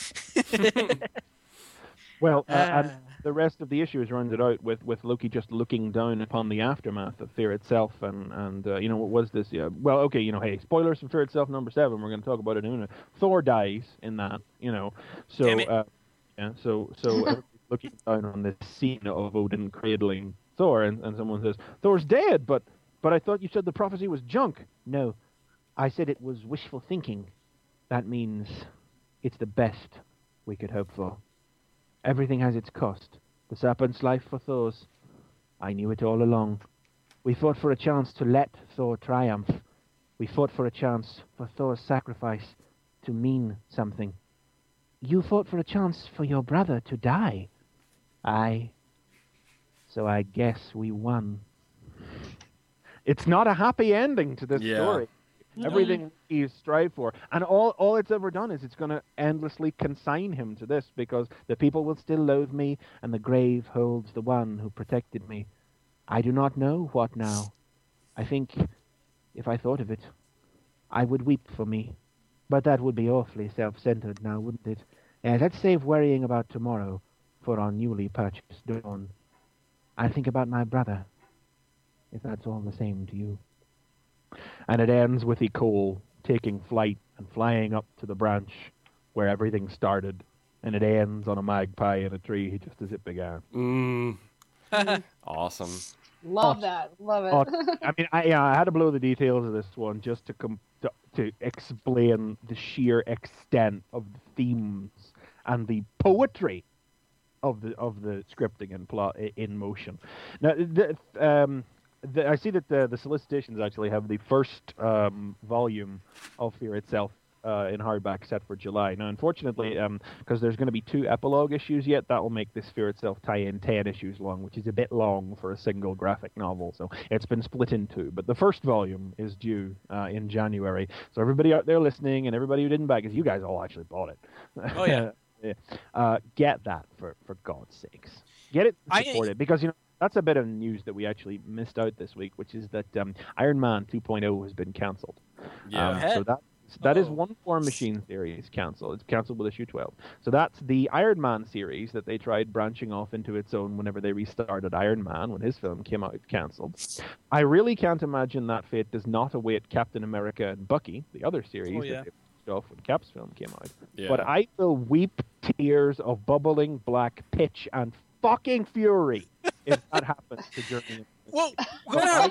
Well, uh, Uh. and the rest of the issues runs it out with, with Loki just looking down upon the aftermath of Fear itself, and and uh, you know what was this? Yeah, well, okay, you know, hey, spoilers for Fear itself number seven. We're going to talk about it in a minute. Thor dies in that, you know, so Damn it. uh, yeah, so so everybody's looking down on this scene of Odin cradling Thor, and, and someone says Thor's dead, but but I thought you said the prophecy was junk. No, I said it was wishful thinking. That means it's the best we could hope for. Everything has its cost. The serpent's life for Thor's. I knew it all along. We fought for a chance to let Thor triumph. We fought for a chance for Thor's sacrifice to mean something. You fought for a chance for your brother to die. Aye. So I guess we won. It's not a happy ending to this Yeah. story. Everything he's strived for. And all, all it's ever done is it's going to endlessly consign him to this, because the people will still loathe me, and the grave holds the one who protected me. I do not know what now. I think, if I thought of it, I would weep for me. But that would be awfully self-centered now, wouldn't it? Uh, let's save worrying about tomorrow for our newly purchased dawn. I think about my brother, if that's all the same to you. And it ends with Ecole taking flight and flying up to the branch where everything started. And it ends on a magpie in a tree just as it began. Mm. Awesome. Love Oh, that. Love it. Oh, I mean, I, yeah, I had to blow the details of this one just to, com- to to explain the sheer extent of the themes and the poetry of the of the scripting and plot i- in motion. Now, the, um, the, I see that the, the solicitations actually have the first um, volume of Fear itself uh, in hardback set for July. Now, unfortunately, because um, there's going to be two epilogue issues yet, that will make this Fear itself tie-in ten issues long, which is a bit long for a single graphic novel. So it's been split in two. But the first volume is due uh, in January. So everybody out there listening and everybody who didn't buy it, because you guys all actually bought it. Oh, yeah. Yeah. Uh, get that for, for God's sakes. Get it, I- support it, because you know that's a bit of news that we actually missed out this week, which is that um, Iron Man two point oh has been cancelled. Yeah. Um, so that that is Oh. one War Machine series cancelled. It's cancelled with issue twelve. So that's the Iron Man series that they tried branching off into its own whenever they restarted Iron Man when his film came out cancelled. I really can't imagine that fate does not await Captain America and Bucky, the other series Oh, yeah. that they pushed off when Cap's film came out. Yeah. But I will weep tears of bubbling black pitch and fucking fury if that happens to Journey. Well, well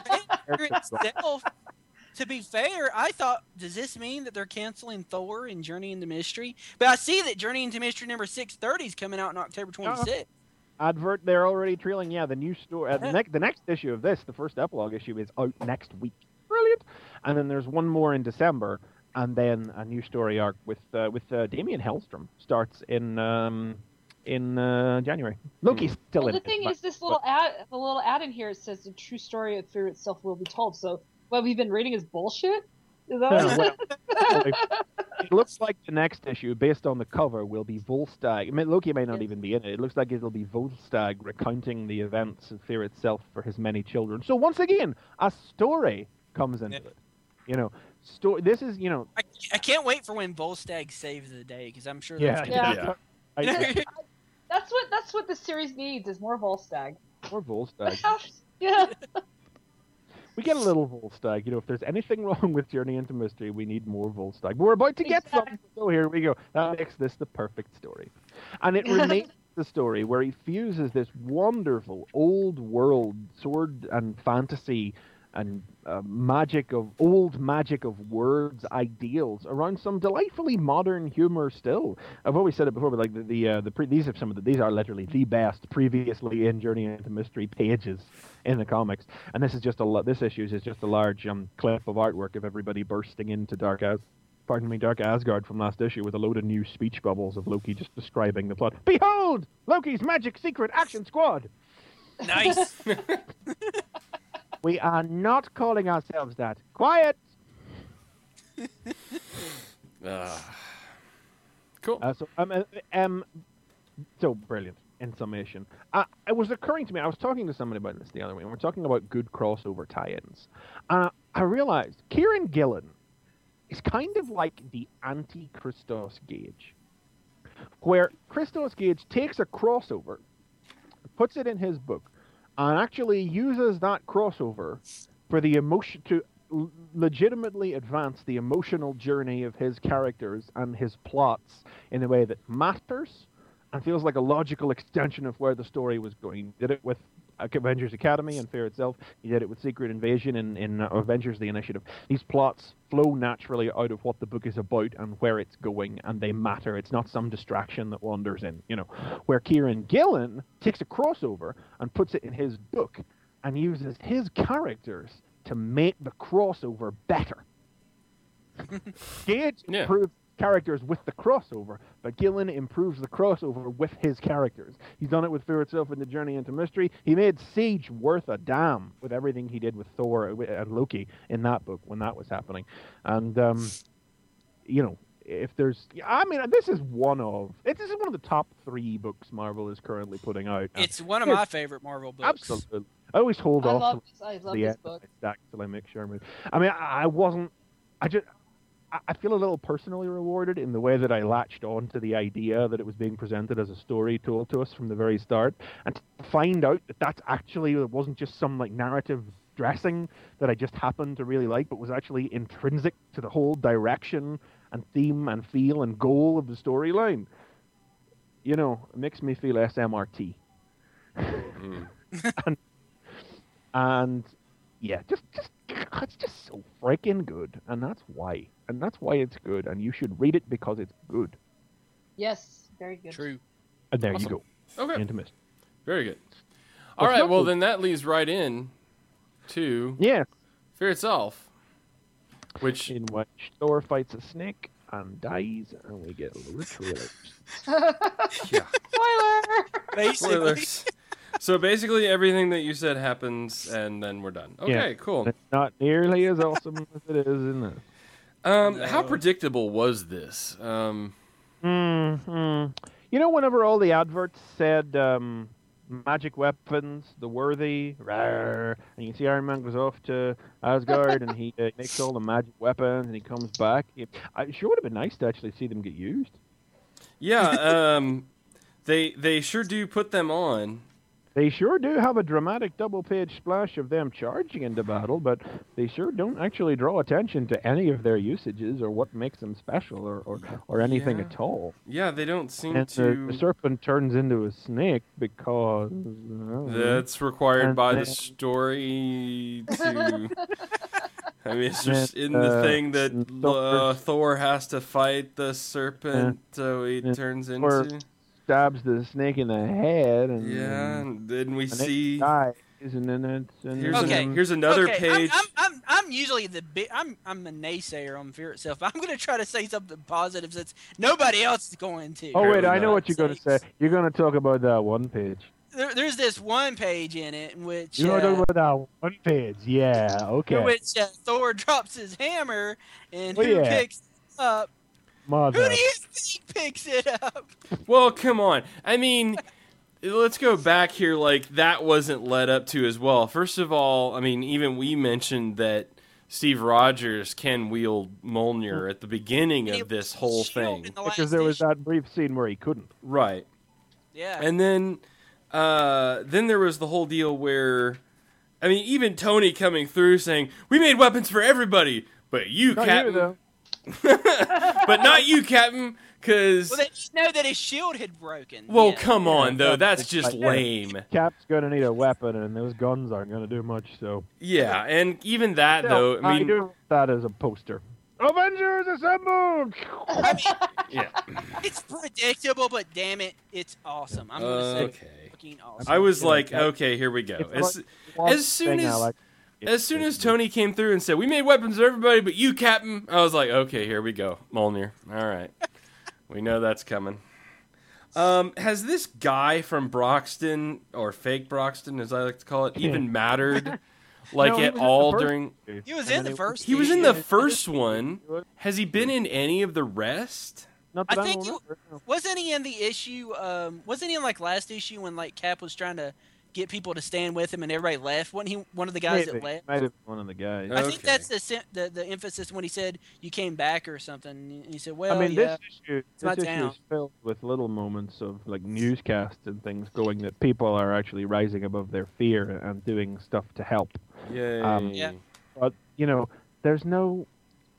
itself, to be fair, I thought, does this mean that they're canceling Thor and Journey into Mystery? But I see that Journey into Mystery number six thirty is coming out on October twenty-sixth. Advert, they're already trailing. Yeah, the new story. Uh, the, next, the next issue of this, the first epilogue issue, is out next week. Brilliant. And then there's one more in December, and then a new story arc with uh, with uh, Damien Hellstrom starts in um, in uh, January. Loki's still Well, in the it, thing but- is, this little ad, the little ad in here, it says the true story of Fear itself will be told. So what we've been reading is bullshit. Is that Yeah, what well, it looks like the next issue, based on the cover, will be Volstagg. I mean, Loki may not Yes. even be in it. It looks like it'll be Volstagg recounting the events of Fear itself for his many children. So once again, a story comes into Yeah. it. You know, sto- this is, you know, I, I can't wait for when Volstagg saves the day, because I'm sure yeah, that's Yeah. Yeah. I, that's what that's what the series needs is more Volstagg. or Volstagg. Yeah. We get a little Volstagg. You know, if there's anything wrong with Journey into Mystery, we need more Volstagg. But we're about to get Exactly. some. So here we go. That makes this the perfect story. And it remains the story where he fuses this wonderful old world sword and fantasy and uh, magic of old magic of words, ideals around some delightfully modern humor. Still, I've always said it before, but like the the, uh, the pre- these are some of the these are literally the best previously in Journey into Mystery pages in the comics, and this is just a lo- this issue is just a large um, clip of artwork of everybody bursting into Dark As. Pardon me, Dark Asgard from last issue with a load of new speech bubbles of Loki just describing the plot. Behold, Loki's Magic Secret Action Squad. Nice. We are not calling ourselves that. Quiet. Uh, cool. Uh, so, um, uh, um, so brilliant. In summation, uh, it was occurring to me. I was talking to somebody about this the other way, and we're talking about good crossover tie-ins. Uh, I realized Kieran Gillen is kind of like the anti-Christos Gage, where Christos Gage takes a crossover, puts it in his book, and actually uses that crossover for the emotion to l- legitimately advance the emotional journey of his characters and his plots in a way that matters and feels like a logical extension of where the story was going. He did it with Avengers Academy and Fear itself. He did it with Secret Invasion in, in uh, Avengers The Initiative. These plots flow naturally out of what the book is about and where it's going, and they matter. It's not some distraction that wanders in, you know. Where Kieran Gillen takes a crossover and puts it in his book and uses his characters to make the crossover better. Gage Yeah. improves characters with the crossover, but Gillen improves the crossover with his characters. He's done it with Fear itself in the Journey into Mystery. He made Siege worth a damn with everything he did with Thor and Loki in that book when that was happening. And, um, you know, if there's... I mean, this is one of... This is one of the top three books Marvel is currently putting out. It's one of my favorite Marvel books. Absolutely. I always hold I off love to this. I love the this end book. stack till I make sure. I move. I mean, I, I wasn't... I just... I feel a little personally rewarded in the way that I latched on to the idea that it was being presented as a story told to us from the very start, and to find out that that's actually, it wasn't just some like narrative dressing that I just happened to really like, but was actually intrinsic to the whole direction and theme and feel and goal of the storyline. You know, it makes me feel S M R T. Mm. and, and yeah, just just it's just so freaking good, and that's why. And that's why it's good, and you should read it because it's good. Yes, very good. True. And there Awesome. you go. Okay. Intimate. Very good. All Well, right. Well, Snuffle- then that leads right in to Yeah, Fear itself, which in which Thor fights a snake and dies, and we get a little trailers. yeah. Spoiler! Basically. Spoilers. So basically, everything that you said happens, and then we're done. Okay, Yeah. cool. It's not nearly as awesome as it is in this. Um, how No. predictable was this? Um, Mm-hmm. You know, whenever all the adverts said um, magic weapons, the worthy, rawr, and you can see Iron Man goes off to Asgard and he uh, makes all the magic weapons and he comes back. It, it sure would have been nice to actually see them get used. yeah. Um, they they sure do put them on. They sure do have a dramatic double-page splash of them charging into battle, but they sure don't actually draw attention to any of their usages or what makes them special or, or, or anything Yeah. at all. Yeah, they don't seem And to. the, the serpent turns into a snake because... uh, That's required And by then- the story to. I mean, it's just And, in the uh, thing that and uh, Thor- Thor has to fight the serpent, so he and turns Thor- into. stabs the snake in the head, and Yeah, and then we and see. it dies, and then it's and Here's, then, Okay, an, here's another okay, I'm- page. I'm, I'm, I'm usually the big. I'm I'm a naysayer on Fear itself. I'm going to try to say something positive since nobody else is going to. Oh wait, Apparently I know not. what you're going to say. You're going to talk about that one page. There, there's this one page in it in which You're going to uh, talk about that one page. Yeah, okay. in which uh, Thor drops his hammer and Oh, who yeah. picks it up? Mother. Who do you think picks it up? Well, come on. I mean, let's go back here. Like, that wasn't led up to as well. First of all, I mean, even we mentioned that Steve Rogers can wield Mjolnir at the beginning And he of this was whole shielded thing. in the Because last there was issue. that brief scene where he couldn't. Right. Yeah. And then, uh, then there was the whole deal where, I mean, even Tony coming through saying, "We made weapons for everybody, but you, Not Captain." you, though. but not you, Captain, because... Well, they didn't know that his shield had broken. Well, yeah. come on, though. Yeah, That's it's just like- lame. Cap's gonna need a weapon, and those guns aren't gonna do much. So Yeah, and even that, Still, though, I mean... do that as a poster. Avengers assemble! I mean, Yeah. it's predictable, but damn it, it's awesome. I'm gonna say Okay. fucking awesome. I was Yeah, like, that- okay, here we go. It's As, like one as soon thing I as... like- As soon as Tony came through and said, "We made weapons for everybody, but you, Captain," I was like, "Okay, here we go, Mjolnir. All right, we know that's coming." Um, has this guy from Broxton, or fake Broxton, as I like to call it, even mattered, like No, he at was in the all first during? He was And in then the it- first. He was in issue. the first one. Has he been in any of the rest? Not I that think I'm you- aware of. Wasn't he in the issue? Um, wasn't he in like last issue when like Cap was trying to get people to stand with him and everybody left? Wasn't he one of the guys Maybe. that left? Might have been one of the guys. I think Okay. that's the, sen- the the emphasis when he said you came back or something. And he said, "Well, I mean, yeah." this issue, my this issue town. is filled with little moments of like newscasts and things going that people are actually rising above their fear and doing stuff to help. Yay! Um, Yeah. But you know, there's no.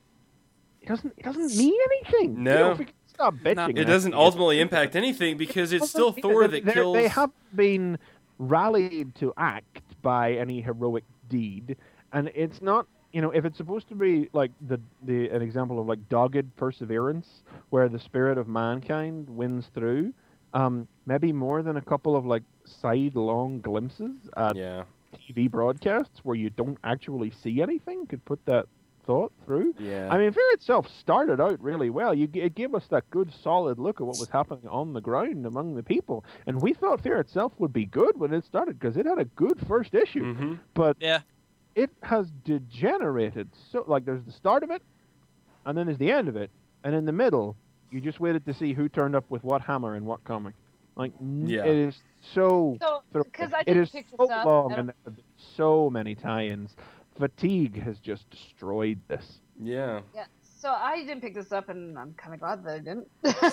It doesn't. It doesn't mean anything. No. You know, if we can stop bitching. No. It and doesn't actually- ultimately impact anything because it's still They- Thor they- that they- kills. They have been rallied to act by any heroic deed, and it's not. You know, if it's supposed to be like the the an example of like dogged perseverance, where the spirit of mankind wins through, um, maybe more than a couple of like sidelong glimpses at Yeah. T V broadcasts where you don't actually see anything could put that thought through. Yeah. I mean, Fear itself started out really well. You, it gave us that good, solid look at what was happening on the ground among the people, and we thought Fear itself would be good when it started because it had a good first issue. hmm But Yeah. it has degenerated. So, like, there's the start of it, and then there's the end of it, and in the middle, you just waited to see who turned up with what hammer and what comic. Like, n- Yeah. it is so. So, thorough. because I it did is pick so this up, long, and- and there have been so many tie-ins. Fatigue has just destroyed this. Yeah. Yeah. So I didn't pick this up, and I'm kind of glad that I didn't.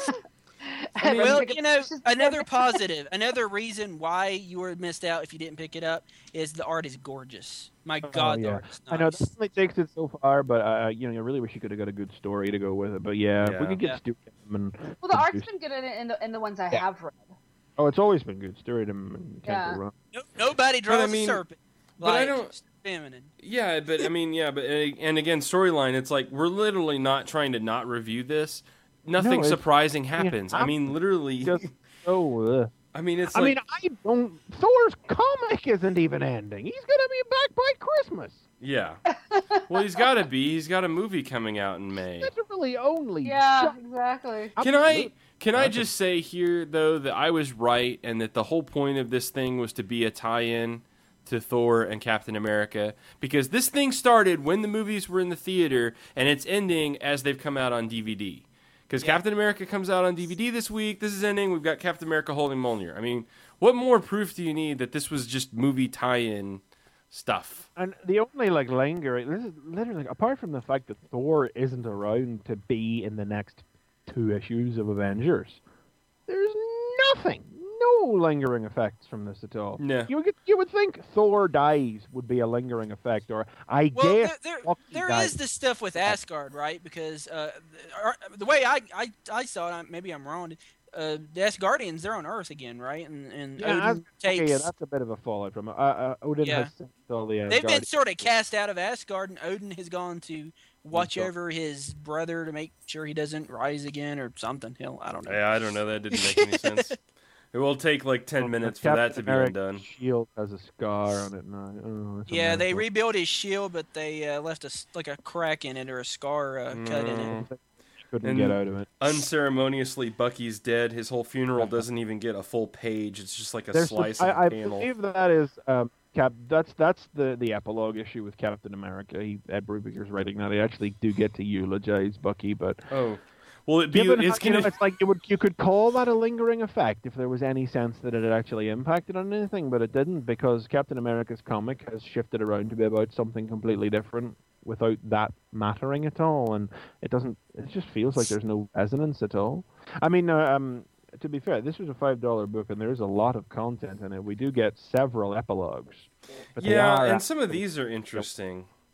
I mean, Well, Pick it- you know, it's just- another positive, another reason why you were missed out if you didn't pick it up is the art is gorgeous. My God, the yeah. art is nice. I know that only takes it so far, but uh, you know, I really wish you could have got a good story to go with it. But yeah, if we Yeah. could get Yeah. Stu and Well, the art's produce- been good in it in the in the ones I Yeah. have read. Oh, it's always been good. Stu and and Yeah. Temple Run. No, nobody But I draws mean- a serpent. but I like don't- feminine. Yeah, but I mean, yeah, but and again, storyline. It's like we're literally not trying to not review this. Nothing No, it's- surprising happens. I mean, literally. Just oh, uh, I mean, it's I like mean, I don't. Thor's comic isn't even ending. He's gonna be back by Christmas. yeah. Well, he's got to be. He's got a movie coming out in May. Literally only. Yeah, just- exactly. Can I Absolutely. can I Okay. just say here though that I was right and that the whole point of this thing was to be a tie-in to Thor and Captain America because this thing started when the movies were in the theater and it's ending as they've come out on D V D. Because Yeah. Captain America comes out on D V D this week. This is ending. We've got Captain America holding Mjolnir. I mean, what more proof do you need that this was just movie tie-in stuff? And the only like lingering, this is literally apart from the fact that Thor isn't around to be in the next two issues of Avengers, there's nothing, no lingering effects from this at all. No. You would get, you would think Thor dies would be a lingering effect, or I Well, there, guess there, Loki there dies. is this stuff with Asgard, right? Because uh, the, ar- the way I, I, I saw it, I- maybe I'm wrong. Uh, the Asgardians, they're on Earth again, right? And and Yeah, Odin As- okay, takes. yeah, that's a bit of a fallout from it. Uh, uh, Odin Yeah. has sent all the They've been Asgardians. sort of cast out of Asgard, and Odin has gone to watch Sure. over his brother to make sure he doesn't rise again or something. Hell, I don't know. Yeah, I don't know. That didn't make any sense. It will take like ten Well, minutes for Captain that to be America's undone. Shield has a scar on it now. Oh, that's a Yeah, they miracle. rebuilt his shield, but they uh, left a s like a crack in it or a scar uh, cut in it. Mm. couldn't And- get out of it. Unceremoniously, Bucky's dead. His whole funeral doesn't even get a full page. It's just like a There's slice the, of I, I the panel. believe that is um, Cap. That's that's the, the epilogue issue with Captain America. He, Ed Brubaker's writing that. I actually do get to eulogize Bucky, but Oh, well, it be given it's how, you gonna. know, it's like you would you could call that a lingering effect if there was any sense that it had actually impacted on anything, but it didn't because Captain America's comic has shifted around to be about something completely different without that mattering at all, and it doesn't. It just feels like there's no resonance at all. I mean, uh, um, to be fair, this was a five dollar book, and there is a lot of content in it. We do get several epilogues. But they yeah, are and some of actually- these are interesting.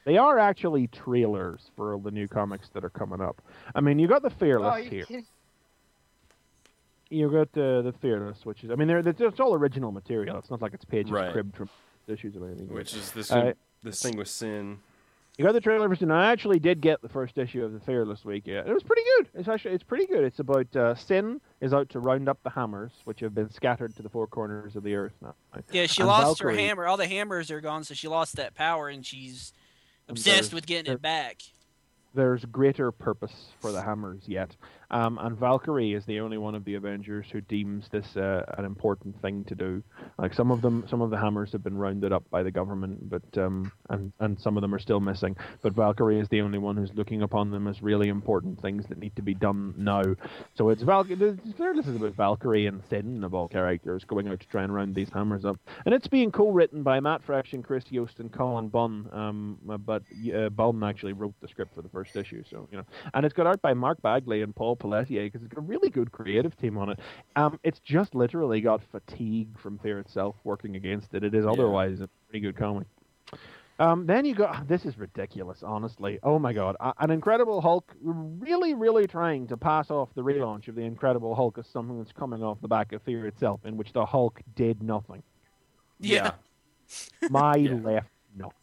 They are actually trailers for all the new comics that are coming up. I mean, you got the Fearless Oh, are you here. kidding? You got uh, the Fearless, which is, I mean, they're, it's all original material. It's not like it's pages Right. cribbed from issues or anything. Which is this Uh, this thing with Sin. You got the trailer for Sin. I actually did get the first issue of the Fearless week. Yeah, it was pretty good. It's actually it's pretty good. It's about uh, Sin is out to round up the hammers, which have been scattered to the four corners of the earth now. Yeah, she And lost Valkyrie- her hammer. All the hammers are gone, so she lost that power, and she's And obsessed there's- with getting there- it back. There's greater purpose for the hammers yet. Um, and Valkyrie is the only one of the Avengers who deems this uh, an important thing to do. Like some of them, some of the hammers have been rounded up by the government, but um, and and some of them are still missing. But Valkyrie is the only one who's looking upon them as really important things that need to be done now. So it's Valkyrie. This is about Valkyrie and Sin of all characters going out to try and round these hammers up, and it's being co-written by Matt Fraction, Chris Yost, and Colin Bunn. Um, but uh, Bunn actually wrote the script for the first issue, so you know, and it's got art by Mark Bagley and Paul Pelletier because it's got a really good creative team on it. Um, it's just literally got fatigue from Fear itself working against it. It is otherwise a pretty good comic. Um, then you got this is ridiculous, honestly. Oh my god, uh, an Incredible Hulk really, really trying to pass off the relaunch of the Incredible Hulk as something that's coming off the back of Fear itself, in which the Hulk did nothing. Yeah. My Yeah. left no.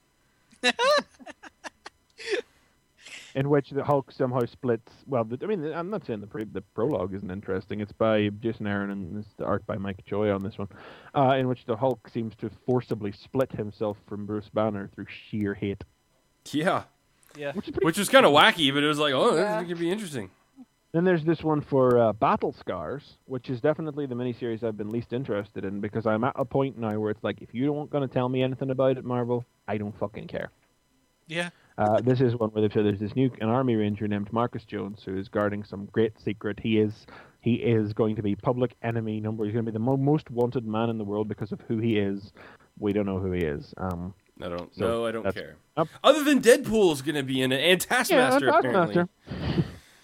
In which the Hulk somehow splits. Well, the, I mean, I'm not saying the pre, the prologue isn't interesting. It's by Jason Aaron and it's the art by Mike Choi on this one, uh, in which the Hulk seems to forcibly split himself from Bruce Banner through sheer hate. Yeah. Yeah. Which is pretty. Which was kind of wacky, but it was like, oh, Yeah. this could be interesting. Then there's this one for uh, Battle Scars, which is definitely the miniseries I've been least interested in because I'm at a point now where it's like, if you don't going to tell me anything about it, Marvel, I don't fucking care. Yeah. Uh, this is one where they've said there's this new an army ranger named Marcus Jones who is guarding some great secret. He is he is going to be public enemy number. He's going to be the mo- most wanted man in the world because of who he is. We don't know who he is. Um, I don't. So no, I don't that's- care. Up. Other than Deadpool's going to be in it, and Taskmaster yeah, apparently. Taskmaster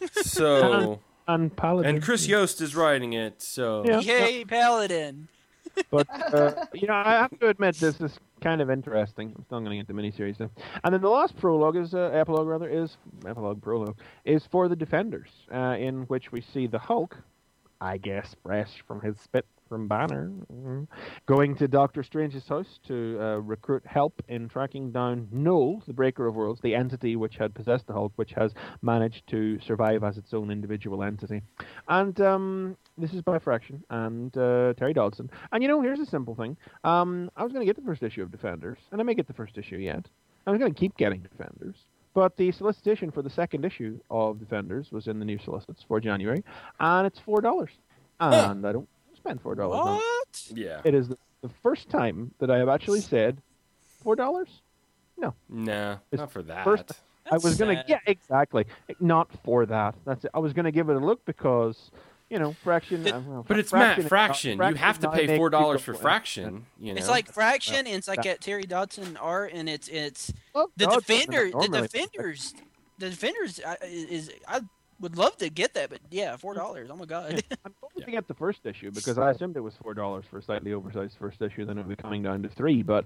So and Paladin and Chris Yost is writing it. So Yeah. Yay, Paladin. But uh, you know, I have to admit this is kind of interesting. I'm still going to get the miniseries though. And then the last prologue is uh, epilogue rather is epilogue prologue is for the Defenders, uh, in which we see the Hulk, I guess fresh from his spit from Banner, mm, going to Doctor Strange's house to uh, recruit help in tracking down Null, the Breaker of Worlds, the entity which had possessed the Hulk, which has managed to survive as its own individual entity. And um, this is by Fraction and uh, Terry Dodson. And you know, here's a simple thing. Um, I was going to get the first issue of Defenders, and I may get the first issue yet. I was going to keep getting Defenders. But the solicitation for the second issue of Defenders was in the new solicits for January, and it's four dollars. And I don't spend four dollars on it. What? yeah, It is the, the first time that I have actually said four dollars. nah, It's not for that. first- I was That's gonna, sad. yeah, exactly. Not for that. That's it. I was gonna give it a look because, you know, Fraction. But- uh, well, But it's Fraction Matt Fraction. You have to now pay makes four dollars for people- Fraction. You know, It's like Fraction, and it's like that- at Terry Dodson art, and it's it's Well, the no, it's Defender. The normally- Defenders. The Defenders uh, is I would love to get that, but yeah, four dollars. Oh my god. I'm going to get the first issue because I assumed it was four dollars for a slightly oversized first issue. Then it would be coming down to three. But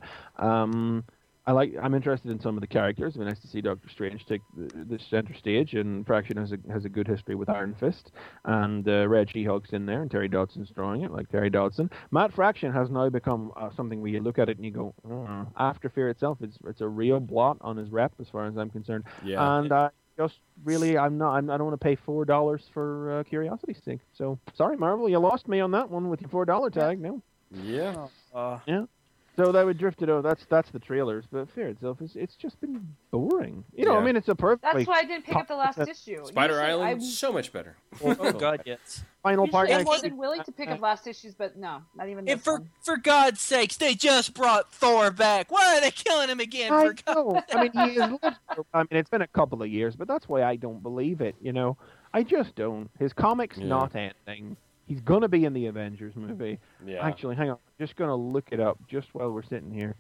um, I like. I'm interested in some of the characters. It'd be nice to see Doctor Strange take the, the center stage, and Fraction has a has a good history with Iron Fist, and uh, Red She-Hulk's in there, and Terry Dodson's drawing it like Terry Dodson. Matt Fraction has now become uh, something where you look at it and you go, oh. After Fear itself, it's it's a real blot on his rep as far as I'm concerned. yeah. And I just really, I'm not, I'm, I don't want to pay four dollars for uh, curiosity's sake. So sorry, Marvel, you lost me on that one with your four dollar tag. No, yeah. Uh, so that would drift it over. That's that's the trailers, but Fear itself is it's just been boring. You know, Yeah. I mean, it's a perfect That's why I didn't pick up the last issue. Spider Usually Island, I'm, so much better. oh god, yes. final usually part. I'm next more week. than willing to pick up last issues, but no, not even this And for one. for God's sakes, they just brought Thor back. Why are they killing him again? I For God- know. I mean, he is. I mean, it's been a couple of years, but that's why I don't believe it. You know, I just don't. His comics Yeah. not ending. He's gonna be in the Avengers movie. Yeah. Actually, hang on. I'm just gonna look it up just while we're sitting here.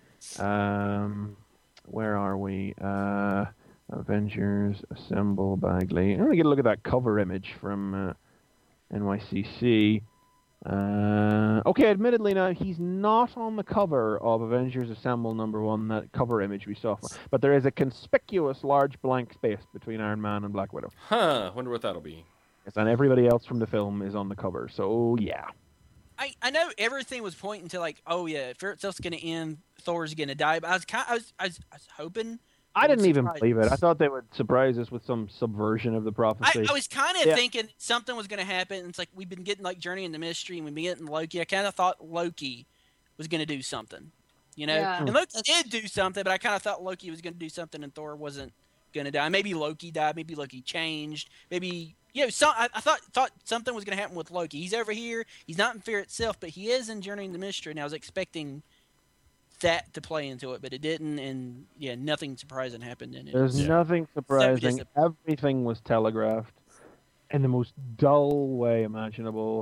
Um, where are we? Uh, Avengers Assemble Bagley. I'm gonna get a look at that cover image from uh, N Y C C. Uh, okay, admittedly now he's not on the cover of Avengers Assemble number one, that cover image we saw, but there is a conspicuous large blank space between Iron Man and Black Widow. Huh, wonder what that'll be. Yes, and everybody else from the film is on the cover, so yeah. I, I know everything was pointing to like, oh yeah, Fear Itself's gonna end, Thor's gonna die, but I was kind, I was, I was, I was hoping. I didn't even surprise believe it. us. I thought they would surprise us with some subversion of the prophecy. I, I was kind of Yeah. thinking something was going to happen. And it's like we've been getting like Journey into Mystery, and we've been getting Loki. I kind of thought Loki was going to do something, you know. Yeah. And Loki did do something, but I kind of thought Loki was going to do something, and Thor wasn't going to die. Maybe Loki died. Maybe Loki changed. Maybe you know. Some I, I thought thought something was going to happen with Loki. He's over here. He's not in Fear Itself, but he is in Journey into Mystery. And I was expecting that to play into it, but it didn't, and yeah, nothing surprising happened in it. There's Yeah. nothing surprising. disappointing. Everything was telegraphed in the most dull way imaginable.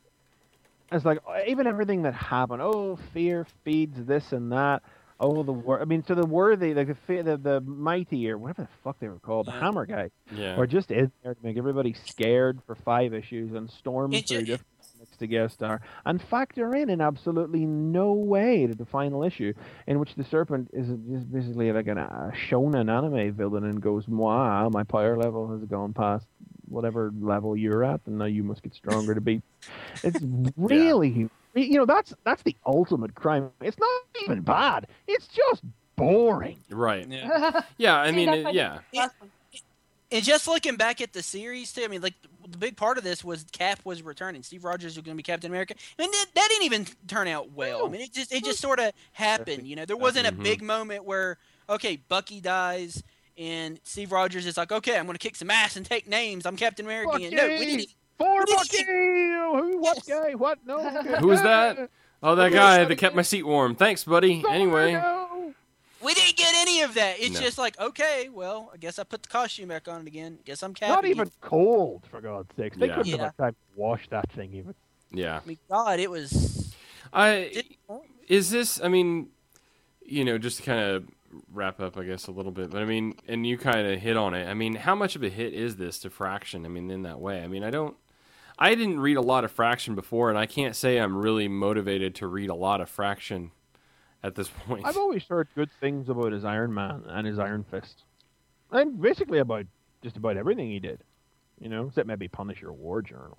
It's like even everything that happened. Oh, fear feeds this and that. Oh, the wor- I mean, so the worthy, like the fe- the, the mighty, or whatever the fuck they were called, the Yeah. Hammer guy, Yeah. or just in there to make everybody scared for five issues and storm It through ju- different comics to guest star and factor in in absolutely no way to the final issue in which the Serpent is just basically like an, a shonen anime villain and goes, "Wow, my power level has gone past whatever level you're at, and now you must get stronger to beat." It's really, you know, that's that's the ultimate crime. It's not even bad. It's just boring. Right. Yeah. Yeah, I See, mean, that's it, like- yeah. Last one. And just looking back at the series too, I mean, like the big part of this was Cap was returning. Steve Rogers was going to be Captain America, and that, that didn't even turn out well. I mean, it just it just sort of happened. You know, there wasn't a Mhm. big moment where okay, Bucky dies, and Steve Rogers is like, okay, I'm going to kick some ass and take names. I'm Captain America. Bucky! And no, we didn't. For we didn't Bucky! get- Who? What Yes. guy? What? No. Who was that? Oh, that Okay, guy so- that kept my seat warm. Thanks, buddy. Anyway. No. We didn't get any of that. It's No. just like, okay, well, I guess I put the costume back on it again. Guess I'm Cap. Not again. even cold, for God's sakes. They Yeah. couldn't Yeah. have had time to wash that thing even. Yeah. I mean, God, it was. I is this? I mean, you know, just to kind of wrap up, I guess, a little bit. But I mean, and you kind of hit on it. I mean, how much of a hit is this to Fraction? I mean, in that way. I mean, I don't. I didn't read a lot of Fraction before, and I can't say I'm really motivated to read a lot of Fraction at this point. I've always heard good things about his Iron Man and his Iron Fist. And basically about just about everything he did. You know, except maybe Punisher War Journal.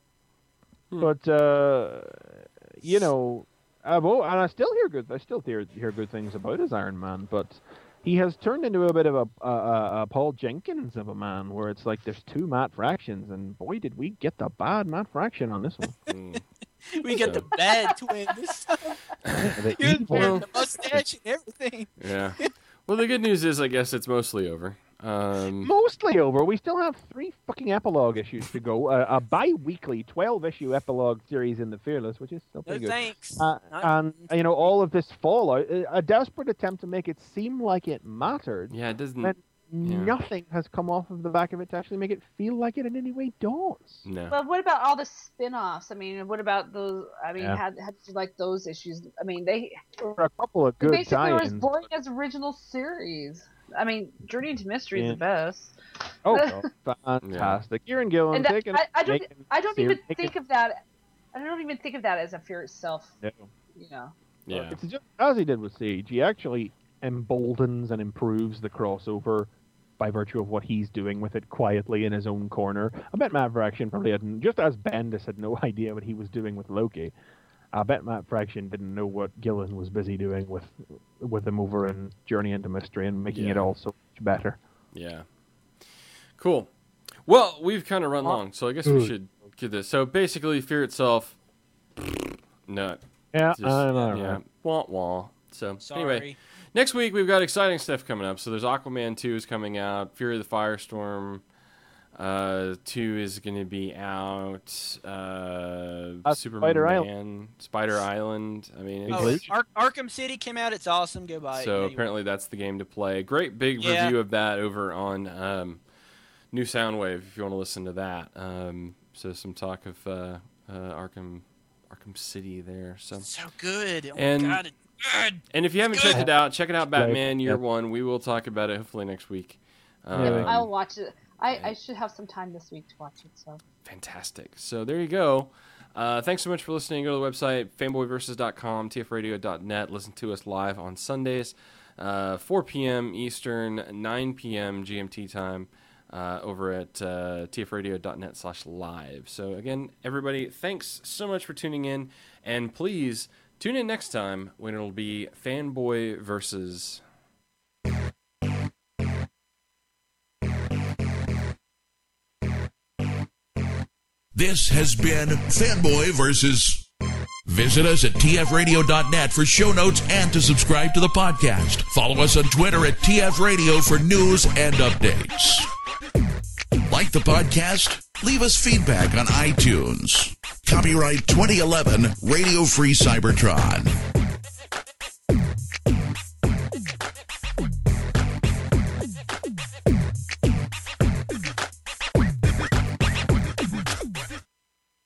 Hmm. But, uh, you know, I've, al- and I still hear good, I still hear, hear good things about his Iron Man, but he has turned into a bit of a, a, a, a Paul Jenkins of a man, where it's like there's two Matt Fractions, and boy, did we get the bad Matt Fraction on this one. Mm. We got the bad twin this time. The He was evil- wearing the mustache and everything. Yeah. Well, the good news is, I guess it's mostly over. Um, Mostly over. We still have three fucking epilogue issues to go. Uh, a bi-weekly twelve-issue epilogue series in the Fearless, which is still No pretty good. thanks. Uh, Not- and you know, all of this fallout, uh, a desperate attempt to make it seem like it mattered, yeah, it doesn't. when yeah. nothing has come off of the back of it to actually make it feel like it in any way does. No. But what about all the spin-offs? I mean, what about those? I mean, Yeah. how, how did you like those issues? I mean, they There were a couple of good basically were as tie-ins. boring as original series. I mean, Journey into Mystery Yeah. is the best. Oh, God, fantastic! Kieran Gillen And taking. I, I don't, making I don't series- even think of that. I don't even think of that as a fear itself. No. You know. Yeah. It's just as he did with Siege. He actually emboldens and improves the crossover by virtue of what he's doing with it quietly in his own corner. I bet Matt Fraction probably hadn't, just as Bendis had no idea what he was doing with Loki. I bet Matt Fraction didn't know what Gillen was busy doing with with him over in Journey into Mystery and making it Yeah. all so much better. Yeah. Cool. Well, we've kind of run long, so I guess we Good. should get this. So basically, Fear itself, nut. Yeah, Just, I know. yeah. right? Wah wah. So Sorry. anyway, next week we've got exciting stuff coming up. So there's Aquaman two is coming out. Fury of the Firestorm uh, two is going to be out. Uh, Uh, Superman, Spider Island. Spider Island. I mean, Oh, it's, Bleach? Ar- Arkham City came out. It's awesome. Go buy it. so Anyway. apparently that's the game to play. Great big Yeah. review of that over on um, New Soundwave if you want to listen to that. Um, so some talk of uh, uh, Arkham Arkham City there. So so good. Oh And- my God, it's good. and if you haven't checked it out, check it out. Right. Batman Year Yep. One. We will talk about it hopefully next week. Um, Yeah, I'll watch it. I, I should have some time this week to watch it. So Fantastic. So there you go. Uh, thanks so much for listening. Go to the website, fanboy versus dot com, t f radio dot net. Listen to us live on Sundays, uh, four p.m. Eastern, nine p.m. G M T time, uh, over at uh, t f radio dot net slash live. So again, everybody, thanks so much for tuning in, and please tune in next time when it'll be Fanboy versus. This has been Fanboy versus. Visit us at t f radio dot net for show notes and to subscribe to the podcast. Follow us on Twitter at T F Radio for news and updates. Like the podcast? Leave us feedback on iTunes. Copyright twenty eleven Radio Free Cybertron.